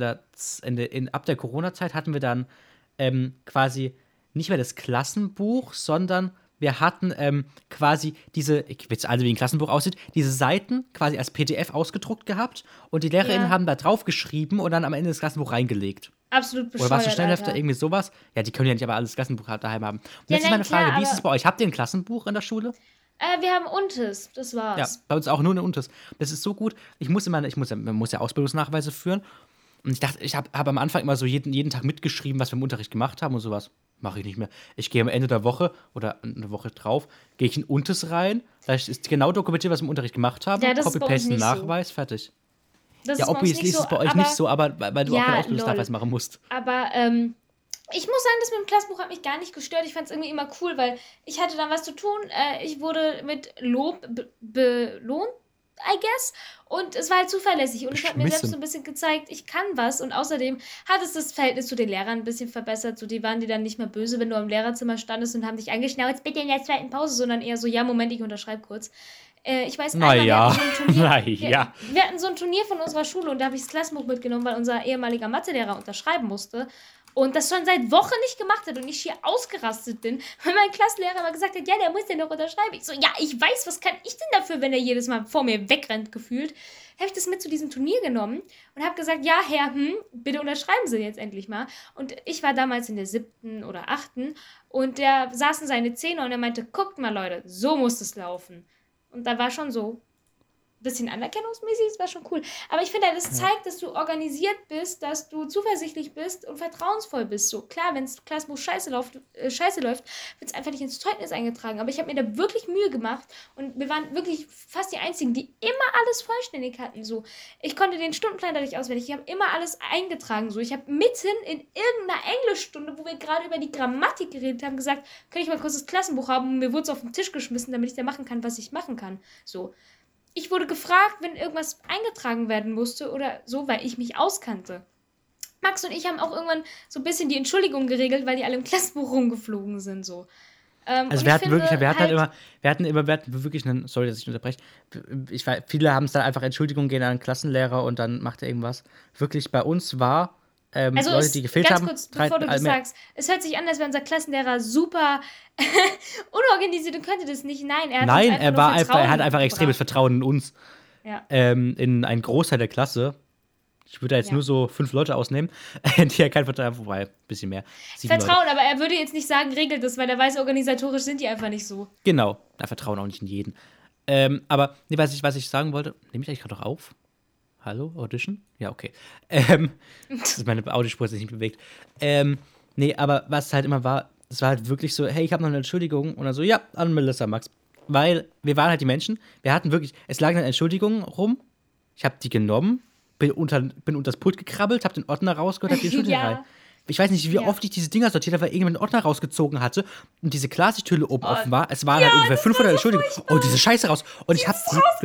ab der Corona-Zeit hatten wir dann quasi nicht mehr das Klassenbuch, sondern wir hatten quasi diese, ich weiß also, wie ein Klassenbuch aussieht, diese Seiten quasi als PDF ausgedruckt gehabt und die LehrerInnen Ja. haben da drauf geschrieben und dann am Ende das Klassenbuch reingelegt. Absolut bescheuert, Oder was für Schnellhefter, Alter. irgendwie sowas? Ja, die können ja nicht aber alles Klassenbuch daheim haben. Und Ja, jetzt ist nein, meine Frage, klar, wie ist es aber- bei euch? Habt ihr ein Klassenbuch in der Schule? Wir haben Untes, das war's. Ja, bei uns auch nur eine Unters. Das ist so gut. Man muss ja Ausbildungsnachweise führen. Und ich dachte, ich habe am Anfang immer so jeden Tag mitgeschrieben, was wir im Unterricht gemacht haben und sowas. Mache ich nicht mehr. Ich gehe am Ende der Woche oder eine Woche drauf, gehe ich in Untes rein. Da ist genau dokumentiert, was wir im Unterricht gemacht haben. Ja, das ist bei uns Copy-paste, nicht so. Nachweis, fertig. Das Ja, ist bei uns obviously nicht ist es so, bei euch aber, nicht so, aber weil du Ja, auch keinen Ausbildungsnachweis lol. machen musst. Aber ich muss sagen, das mit dem Klassenbuch hat mich gar nicht gestört. Ich fand es irgendwie immer cool, weil ich hatte dann was zu tun. Ich wurde mit Lob belohnt, I guess. Und es war halt zuverlässig. Und es hat mir selbst Beschmissen. so ein bisschen gezeigt, ich kann was. Und außerdem hat es das Verhältnis zu den Lehrern ein bisschen verbessert. So, die waren dir dann nicht mehr böse, wenn du im Lehrerzimmer standest und haben dich angeschnauzt, bitte in der 2. Pause, sondern eher so, ja, Moment, ich unterschreibe kurz. Ich weiß, einmal, Naja, wir hatten so ein Turnier, naja. wir hatten so ein Turnier von unserer Schule und da habe ich das Klassenbuch mitgenommen, weil unser ehemaliger Mathelehrer unterschreiben musste. Und das schon seit Wochen nicht gemacht hat und ich hier ausgerastet bin, weil mein Klassenlehrer aber gesagt hat, ja, der muss den noch unterschreiben. Ich so, ja, ich weiß, was kann ich denn dafür, wenn er jedes Mal vor mir wegrennt, gefühlt. Habe ich das mit zu diesem Turnier genommen und habe gesagt, ja, Herr, bitte unterschreiben Sie jetzt endlich mal. Und ich war damals in der 7. oder 8. und der saß in seine Zähne und er meinte, guckt mal, Leute, so muss es laufen. Und da war schon so ein bisschen anerkennungsmäßig, das war schon cool. Aber ich finde, das zeigt, dass du organisiert bist, dass du zuversichtlich bist und vertrauensvoll bist. So klar, wenn das Klassenbuch scheiße läuft, wird es einfach nicht ins Zeugnis eingetragen. Aber ich habe mir da wirklich Mühe gemacht und wir waren wirklich fast die Einzigen, die immer alles vollständig hatten. So, ich konnte den Stundenplan dadurch auswendig. Ich habe immer alles eingetragen. So, ich habe mitten in irgendeiner Englischstunde, wo wir gerade über die Grammatik geredet haben, gesagt, kann ich mal kurz das Klassenbuch haben? Und mir wurde es auf den Tisch geschmissen, damit ich da machen kann, was ich machen kann. So. Ich wurde gefragt, wenn irgendwas eingetragen werden musste oder so, weil ich mich auskannte. Max und ich haben auch irgendwann so ein bisschen die Entschuldigung geregelt, weil die alle im Klassenbuch rumgeflogen sind. So. Also Und wir ich hatten finde wirklich, wir hatten wirklich einen, sorry, dass ich unterbreche, viele haben es dann einfach Entschuldigung gehen an einen Klassenlehrer und dann macht er irgendwas. Wirklich, bei uns war Also Leute, die gefehlt ganz haben. kurz, bevor du das sagst, es hört sich an, als wäre unser Klassenlehrer super unorganisiert und könnte das nicht. Nein, er hat Nein, uns einfach nur Vertrauen er hat einfach extremes gebracht. Vertrauen in uns. Ja. In einen Großteil der Klasse. Ich würde da jetzt Ja. nur so 5 Leute ausnehmen, die ja kein Vertrauen haben, wobei, ein bisschen mehr. 7 Leute. Vertrauen, aber er würde jetzt nicht sagen, regelt das, weil er weiß, organisatorisch sind die einfach nicht so. Genau, da vertrauen auch nicht in jeden. Aber, nee, was ich sagen wollte, nehme ich eigentlich gerade noch auf? Hallo, Audition? Ja, okay. Das ist meine Audiospur, hat sich nicht bewegt. Nee, aber was halt immer war, es war halt wirklich so, hey, ich habe noch eine Entschuldigung. Und dann so, ja, an Melissa, Max. Weil wir waren halt die Menschen, wir hatten wirklich, es lagen dann Entschuldigungen rum. Ich habe die genommen, bin unter das Pult gekrabbelt, habe den Ordner rausgeholt, habe die Entschuldigung Ja. rein. Ich weiß nicht, wie Ja. oft ich diese Dinger sortiert habe, weil irgendjemand einen Ordner rausgezogen hatte und diese Klarsichthülle oben Oh. offen war. Es waren halt ungefähr 500 Entschuldigungen. Oh, diese Scheiße raus. Und ich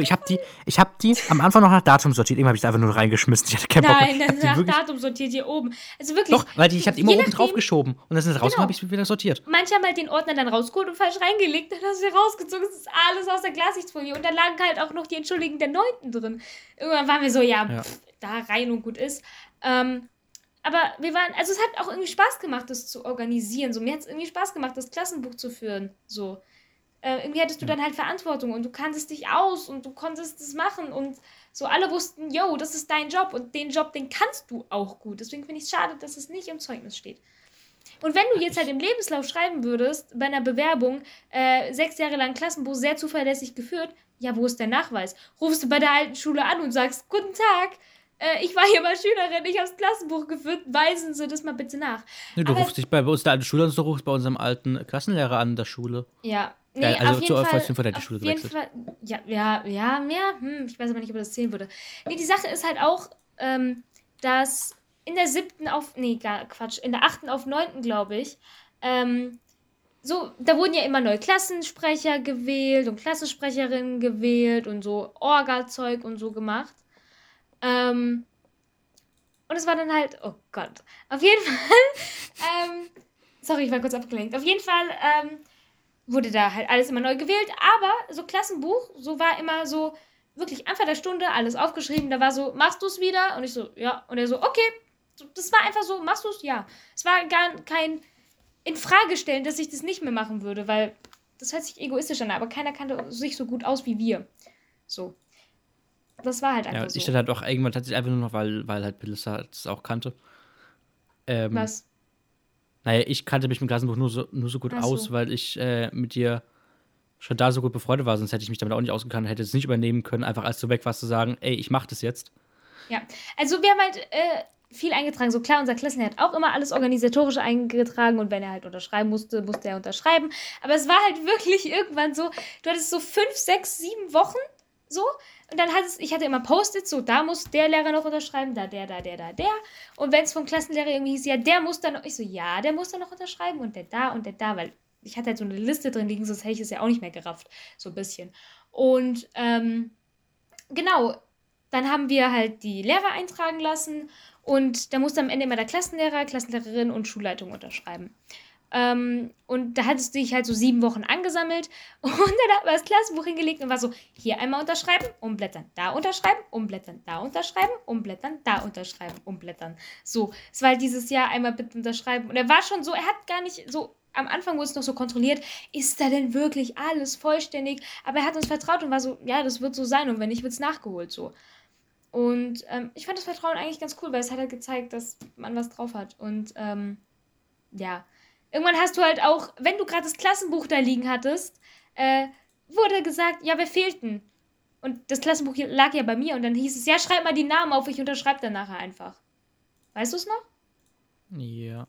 hab die am Anfang noch nach Datum sortiert. Irgendwann habe ich da einfach nur reingeschmissen. Ich hatte keinen Bock mehr. Nein, Ich hab die nach wirklich- Datum sortiert hier oben. Also wirklich. Doch, weil ich habe die immer je oben nachdem- drauf geschoben. Und dann sind sie rausgekommen, Genau. habe ich sie wieder sortiert. Manche haben halt den Ordner dann rausgeholt und falsch reingelegt, dann hast du sie rausgezogen. Es ist alles aus der Glassichtsfolie. Und dann lagen halt auch noch die Entschuldigungen der 9. drin. Irgendwann waren wir so, ja, Ja. da rein und gut ist. Aber wir waren, also es hat auch irgendwie Spaß gemacht, das zu organisieren. So, mir hat es irgendwie Spaß gemacht, das Klassenbuch zu führen. So. Irgendwie hattest du dann halt Verantwortung und du kanntest dich aus und du konntest es machen und so alle wussten, yo, das ist dein Job und den Job, den kannst du auch gut. Deswegen finde ich es schade, dass es nicht im Zeugnis steht. Und wenn du jetzt halt im Lebenslauf schreiben würdest, bei einer Bewerbung, 6 Jahre lang Klassenbuch sehr zuverlässig geführt, ja, wo ist der Nachweis? Rufst du bei der alten Schule an und sagst, guten Tag, ich war hier mal Schülerin, ich habe das Klassenbuch geführt, weisen Sie das mal bitte nach. Nee, du Aber- rufst dich bei uns der alten Schule an, du rufst bei unserem alten Klassenlehrer an der Schule. Ja, nee, Ja, also auf jeden zur Fall. Vollständigkeit hat die auf Schule jeden gewechselt. Fall, ja, mehr. Ich weiß aber nicht, ob das zählen würde. Nee, die Sache ist halt auch, dass in der 7. auf, nee, Quatsch, in der 8. auf 9. glaube ich, so, da wurden ja immer neue Klassensprecher gewählt und Klassensprecherinnen gewählt und so Orga-Zeug und so gemacht. Und Und es war dann halt, oh Gott. Auf jeden Fall, sorry, ich war kurz abgelenkt. Auf jeden Fall wurde da halt alles immer neu gewählt. Aber so Klassenbuch, so war immer so, wirklich Anfang der Stunde, alles aufgeschrieben. Da war so, machst du es wieder? Und ich so, ja. Und er so, okay. Das war einfach so, machst du es? Ja. Es war gar kein Infragestellen, dass ich das nicht mehr machen würde, weil das hört sich egoistisch an, aber keiner kannte sich so gut aus wie wir. So. Das war halt einfach Ja, so. ich dann halt auch irgendwann tatsächlich einfach nur noch, weil halt Melissa das auch kannte. Was? Naja, ich kannte mich im Klassenbuch nur so gut Ach so. aus, weil ich mit dir schon da so gut befreundet war, sonst hätte ich mich damit auch nicht ausgekannt, hätte es nicht übernehmen können, einfach als du weg warst zu sagen, ey, ich mach das jetzt. Ja, also wir haben halt viel eingetragen. So klar, unser Klassenlehrer hat auch immer alles organisatorisch eingetragen und wenn er halt unterschreiben musste, musste er unterschreiben. Aber es war halt wirklich irgendwann so, du hattest so 5, 6, 7 Wochen so und dann ich hatte immer Post-its, so da muss der Lehrer noch unterschreiben, da der. Und wenn es vom Klassenlehrer irgendwie hieß, ja, der muss dann noch, ich so, ja, der muss dann noch unterschreiben und der da, weil ich hatte halt so eine Liste drin liegen, sonst hätte ich es ja auch nicht mehr gerafft, so ein bisschen. Und genau, dann haben wir halt die Lehrer eintragen lassen und da musste am Ende immer der Klassenlehrer, Klassenlehrerin und Schulleitung unterschreiben. Und da hattest du dich halt so 7 Wochen angesammelt und dann hat man das Klassenbuch hingelegt und war so, hier einmal unterschreiben, umblättern, da unterschreiben, umblättern, da unterschreiben, umblättern, da unterschreiben, umblättern. So, es war halt dieses Jahr einmal bitte unterschreiben und er war schon so, er hat gar nicht so, am Anfang wurde es noch so kontrolliert, ist da denn wirklich alles vollständig? Aber er hat uns vertraut und war so, ja, das wird so sein und wenn nicht, wird es nachgeholt, so. Und ich fand das Vertrauen eigentlich ganz cool, weil es hat halt gezeigt, dass man was drauf hat. Und ja, irgendwann hast du halt auch, wenn du gerade das Klassenbuch da liegen hattest, wurde gesagt, ja, wer fehlt denn? Und das Klassenbuch lag ja bei mir und dann hieß es, ja, schreib mal die Namen auf, ich unterschreibe dann nachher einfach. Weißt du es noch? Ja.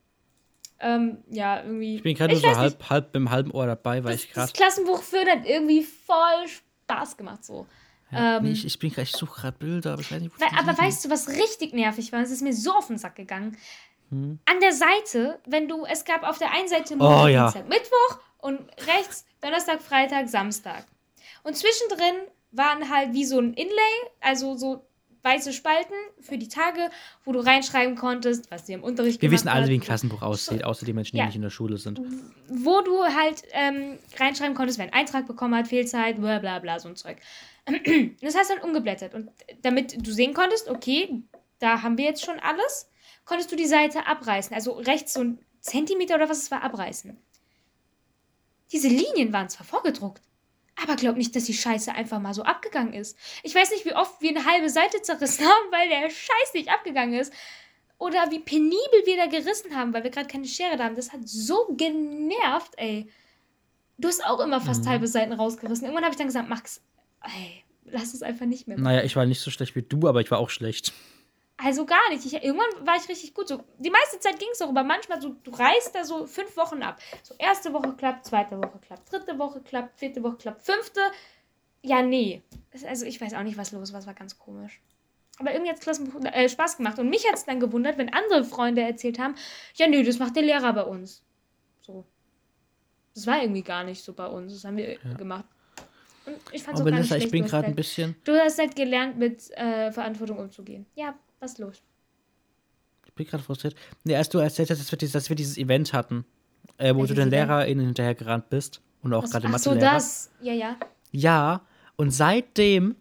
Ja, irgendwie. Ich bin gerade nur so halb im halben Ohr dabei, weil ich gerade. Das Klassenbuch für hat irgendwie voll Spaß gemacht, so. Ja, nee, ich suche gerade Bilder, aber ich weiß nicht, wo Aber weißt du, was richtig nervig war? Es ist mir so auf den Sack gegangen. An der Seite, es gab auf der einen Seite Montag, Dienstag, Mittwoch und rechts Donnerstag, Freitag, Samstag. Und zwischendrin waren halt wie so ein Inlay, also so weiße Spalten für die Tage, wo du reinschreiben konntest, was dir im Unterricht Wir gemacht wissen alle, hat. wie ein Klassenbuch aussieht, außer die Menschen, die nicht in der Schule sind. Wo du halt reinschreiben konntest, wer einen Eintrag bekommen hat, Fehlzeit, bla bla bla, so ein Zeug. Das hast du dann umgeblättert. Und damit du sehen konntest, okay, da haben wir jetzt schon alles, konntest du die Seite abreißen. Also rechts so ein Zentimeter oder was es war, abreißen. Diese Linien waren zwar vorgedruckt, aber glaub nicht, dass die Scheiße einfach mal so abgegangen ist. Ich weiß nicht, wie oft wir eine halbe Seite zerrissen haben, weil der Scheiß nicht abgegangen ist. Oder wie penibel wir da gerissen haben, weil wir gerade keine Schere da haben. Das hat so genervt, ey. Du hast auch immer fast halbe Seiten rausgerissen. Irgendwann habe ich dann gesagt, Max, ey, lass es einfach nicht mehr machen. Naja, ich war nicht so schlecht wie du, aber ich war auch schlecht. Also gar nicht. Irgendwann war ich richtig gut. So, die meiste Zeit ging es auch, aber manchmal so, du reißt da so 5 Wochen ab. So, erste Woche klappt, zweite Woche klappt, dritte Woche klappt, vierte Woche klappt, fünfte. Ja, nee. Also ich weiß auch nicht, was los war. Es war ganz komisch. Aber irgendwie hat es Klassenbuch Spaß gemacht. Und mich hat es dann gewundert, wenn andere Freunde erzählt haben, ja, nee, das macht der Lehrer bei uns. So. Das war irgendwie gar nicht so bei uns. Das haben wir gemacht. Und ich fand's auch gar nicht schlecht. Ich bin gerade ein bisschen... Du hast halt gelernt, mit Verantwortung umzugehen. Ja, was ist los? Ich bin gerade frustriert. Nee, als du erzählt hast, dass wir dieses Event hatten, wo du den LehrerInnen hinterhergerannt bist und auch gerade Mathelehrer. Ach so, das. Ja. Ja, und seitdem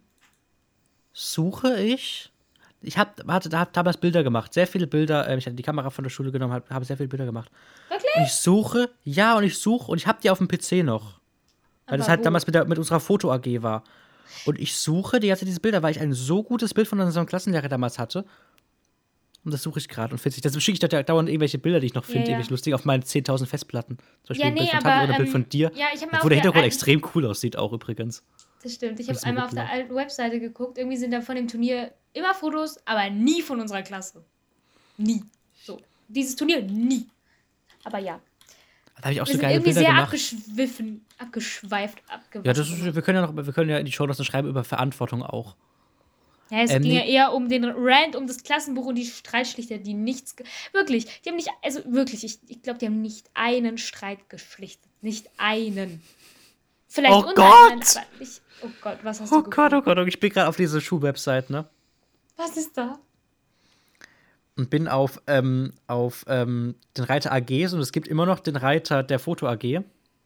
suche ich habe damals Bilder gemacht, sehr viele Bilder. Ich hatte die Kamera von der Schule genommen, habe sehr viele Bilder gemacht. Wirklich? Und ich suche und ich habe die auf dem PC noch. Weil das halt damals mit unserer Foto-AG war. Und ich suche die ganze Zeit diese Bilder, weil ich ein so gutes Bild von unserem Klassenlehrer damals hatte. Und das suche ich gerade und finde ich. Deswegen schicke ich dauernd irgendwelche Bilder, die ich noch finde, irgendwelche lustig auf meinen 10.000 Festplatten. Zum Beispiel ein Bild von Tante oder ein Bild von dir. Ja, ich wo der Hintergrund extrem cool aussieht auch übrigens. Das stimmt. Ich habe einmal auf der alten Webseite geguckt. Irgendwie sind da von dem Turnier immer Fotos, aber nie von unserer Klasse. Nie. So. Dieses Turnier nie. Aber ja. Da habe ich auch wir so sind geile irgendwie Bilder sehr gemacht. abgeschweift. Ja, wir können ja in die Shownotes schreiben über Verantwortung auch. Ja, es ging ja eher um den Rant, um das Klassenbuch und die Streitschlichter, die nichts... Wirklich, die haben nicht... Also wirklich, ich glaube, die haben nicht einen Streit geschlichtet. Nicht einen. Vielleicht oh Gott! Aber nicht... Oh Gott, was hast du gefunden? Oh Gott, ich bin gerade auf diese Schulwebsite, ne? Was ist da? und bin auf den Reiter AGs und es gibt immer noch den Reiter der Foto AG.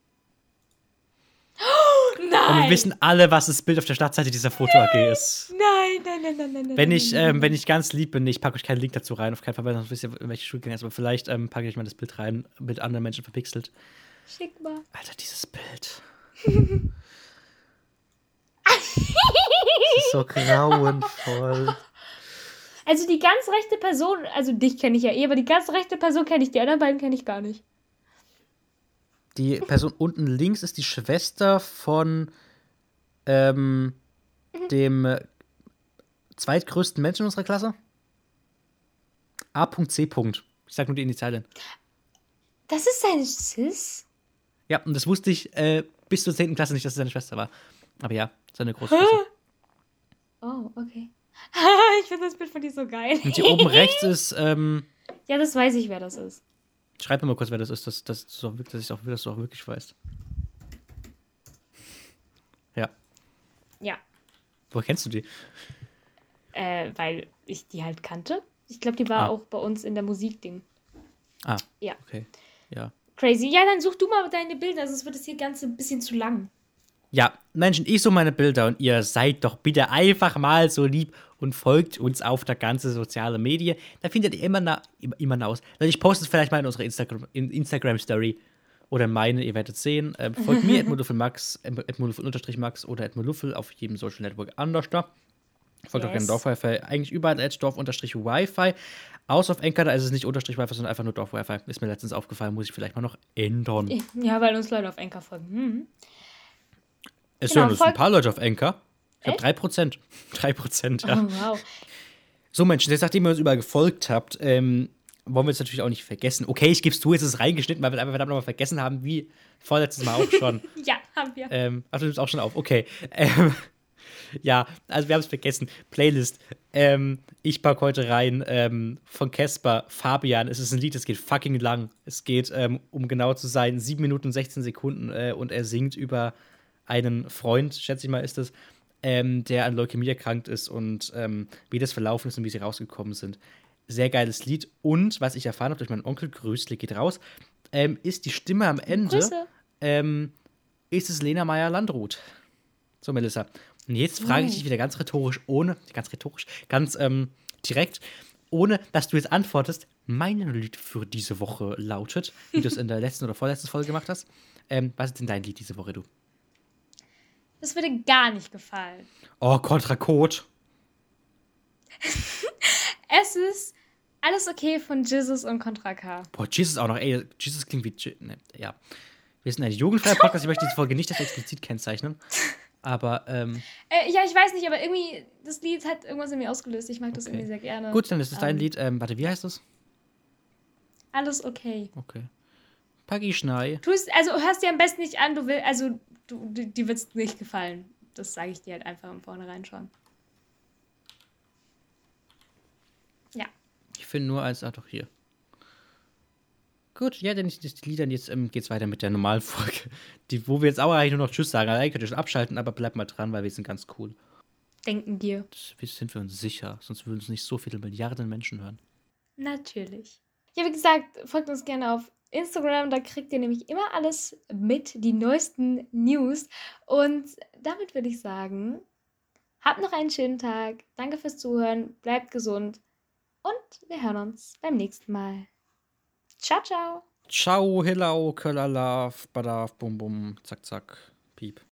Und wir wissen alle, was das Bild auf der Startseite dieser Foto AG ist. Nein. Wenn ich ganz lieb bin, ich packe euch keinen Link dazu rein, auf keinen Fall, weil sonst wisst ihr, in welche Schule gegangen ist, aber vielleicht packe ich mal das Bild rein, mit anderen Menschen verpixelt. Schick mal. Alter, dieses Bild. Das ist so grauenvoll. Also die ganz rechte Person, also dich kenne ich ja eh, aber die ganz rechte Person kenne ich, die anderen beiden kenne ich gar nicht. Die Person unten links ist die Schwester von dem zweitgrößten Menschen in unserer Klasse. A.C. Ich sag nur die Initialien. Das ist seine Sis? Ja, und das wusste ich bis zur 10. Klasse nicht, dass es seine Schwester war. Aber ja, seine Großschwester. Oh, okay. Ich finde das Bild von dir so geil. Und hier oben rechts ist, Ja, das weiß ich, wer das ist. schreib mir mal kurz, wer das ist, dass du auch wirklich weißt. Ja. Ja, Woher kennst du die? weil ich die halt kannte. Ich glaube, die war auch bei uns in der Musikding. Ah, Ja. okay. Ja. Crazy. Ja, dann such du mal deine Bilder, sonst wird es hier ganz ein bisschen zu lang. Ja, Menschen, ich so meine Bilder und ihr seid doch bitte einfach mal so lieb und folgt uns auf der ganzen sozialen Medien. Da findet ihr immer aus. Also ich poste es vielleicht mal in unserer Instagram-Story oder in meine, ihr werdet sehen. Folgt mir, @Mulluffelmax, @Mulluffelmax oder @Mulluffel auf jedem Social Network anders da. Folgt auch gerne Dorf-Wi-Fi. Eigentlich überall @Dorf_Wi-Fi. Außer auf Anchor, da ist es nicht _Wi-Fi, sondern einfach nur Dorf-Wi-Fi. Ist mir letztens aufgefallen, muss ich vielleicht mal noch ändern. Ja, weil uns Leute auf Anchor folgen. Es Genau, hören uns ein paar Leute auf Anchor. Ich habe 3%. 3%, ja. Oh, wow. So, Menschen, jetzt nachdem ihr uns überall gefolgt habt, wollen wir es natürlich auch nicht vergessen. Okay, ich gebe es zu, jetzt ist es reingeschnitten, weil wir einfach verdammt nochmal vergessen haben, wie vorletztes Mal auch schon. Ja, haben wir. Ach, du nimmst auch schon auf. Okay. Ja, also wir haben es vergessen. Playlist. Ich packe heute rein von Casper, Fabian. Es ist ein Lied, es geht fucking lang. Es geht, um genau zu sein, 7 Minuten und 16 Sekunden. Und er singt über einen Freund, schätze ich mal, ist es, der an Leukämie erkrankt ist und wie das verlaufen ist und wie sie rausgekommen sind. Sehr geiles Lied. Und was ich erfahren habe durch meinen Onkel, Grüßle geht raus, ist die Stimme am Ende, Grüße. ist es Lena Meyer-Landrut. So, Melissa. Und jetzt frage ich dich wieder ganz direkt, ohne dass du jetzt antwortest, mein Lied für diese Woche lautet, wie du es in der letzten oder vorletzten Folge gemacht hast. Was ist denn dein Lied diese Woche, du? Das würde gar nicht gefallen. Oh, Contra Code. Es ist alles okay von Jesus und Contra K. Boah, Jesus auch noch. Ey, Jesus klingt wie... Ne, ja. Wir sind ein jugendfreier Podcast. Ich möchte diese Folge nicht als explizit kennzeichnen. Aber, ja, ich weiß nicht, aber irgendwie, das Lied hat irgendwas in mir ausgelöst. Ich mag das irgendwie sehr gerne. Gut, dann ist es dein Lied. Warte, wie heißt das? Alles okay. Okay. Paggy Schnei. Hörst dir am besten nicht an, dir wird es nicht gefallen. Das sage ich dir halt einfach im Vornherein schon. Ja. Ich finde nur eins, doch hier. Gut, ja, dann ist die Lieder, jetzt geht's weiter mit der normalen Folge. Wo wir jetzt auch eigentlich nur noch Tschüss sagen. Eigentlich könnt ihr schon abschalten, aber bleibt mal dran, weil wir sind ganz cool. Denken wir. Das sind wir uns sicher, sonst würden uns nicht so viele Milliarden Menschen hören. Natürlich. Ja, wie gesagt, folgt uns gerne auf Instagram, da kriegt ihr nämlich immer alles mit, die neuesten News. Und damit würde ich sagen, habt noch einen schönen Tag. Danke fürs Zuhören, bleibt gesund und wir hören uns beim nächsten Mal. Ciao, ciao. Ciao, hello, Kölala, Badaf, Bum Bum, Zack, Zack, Piep.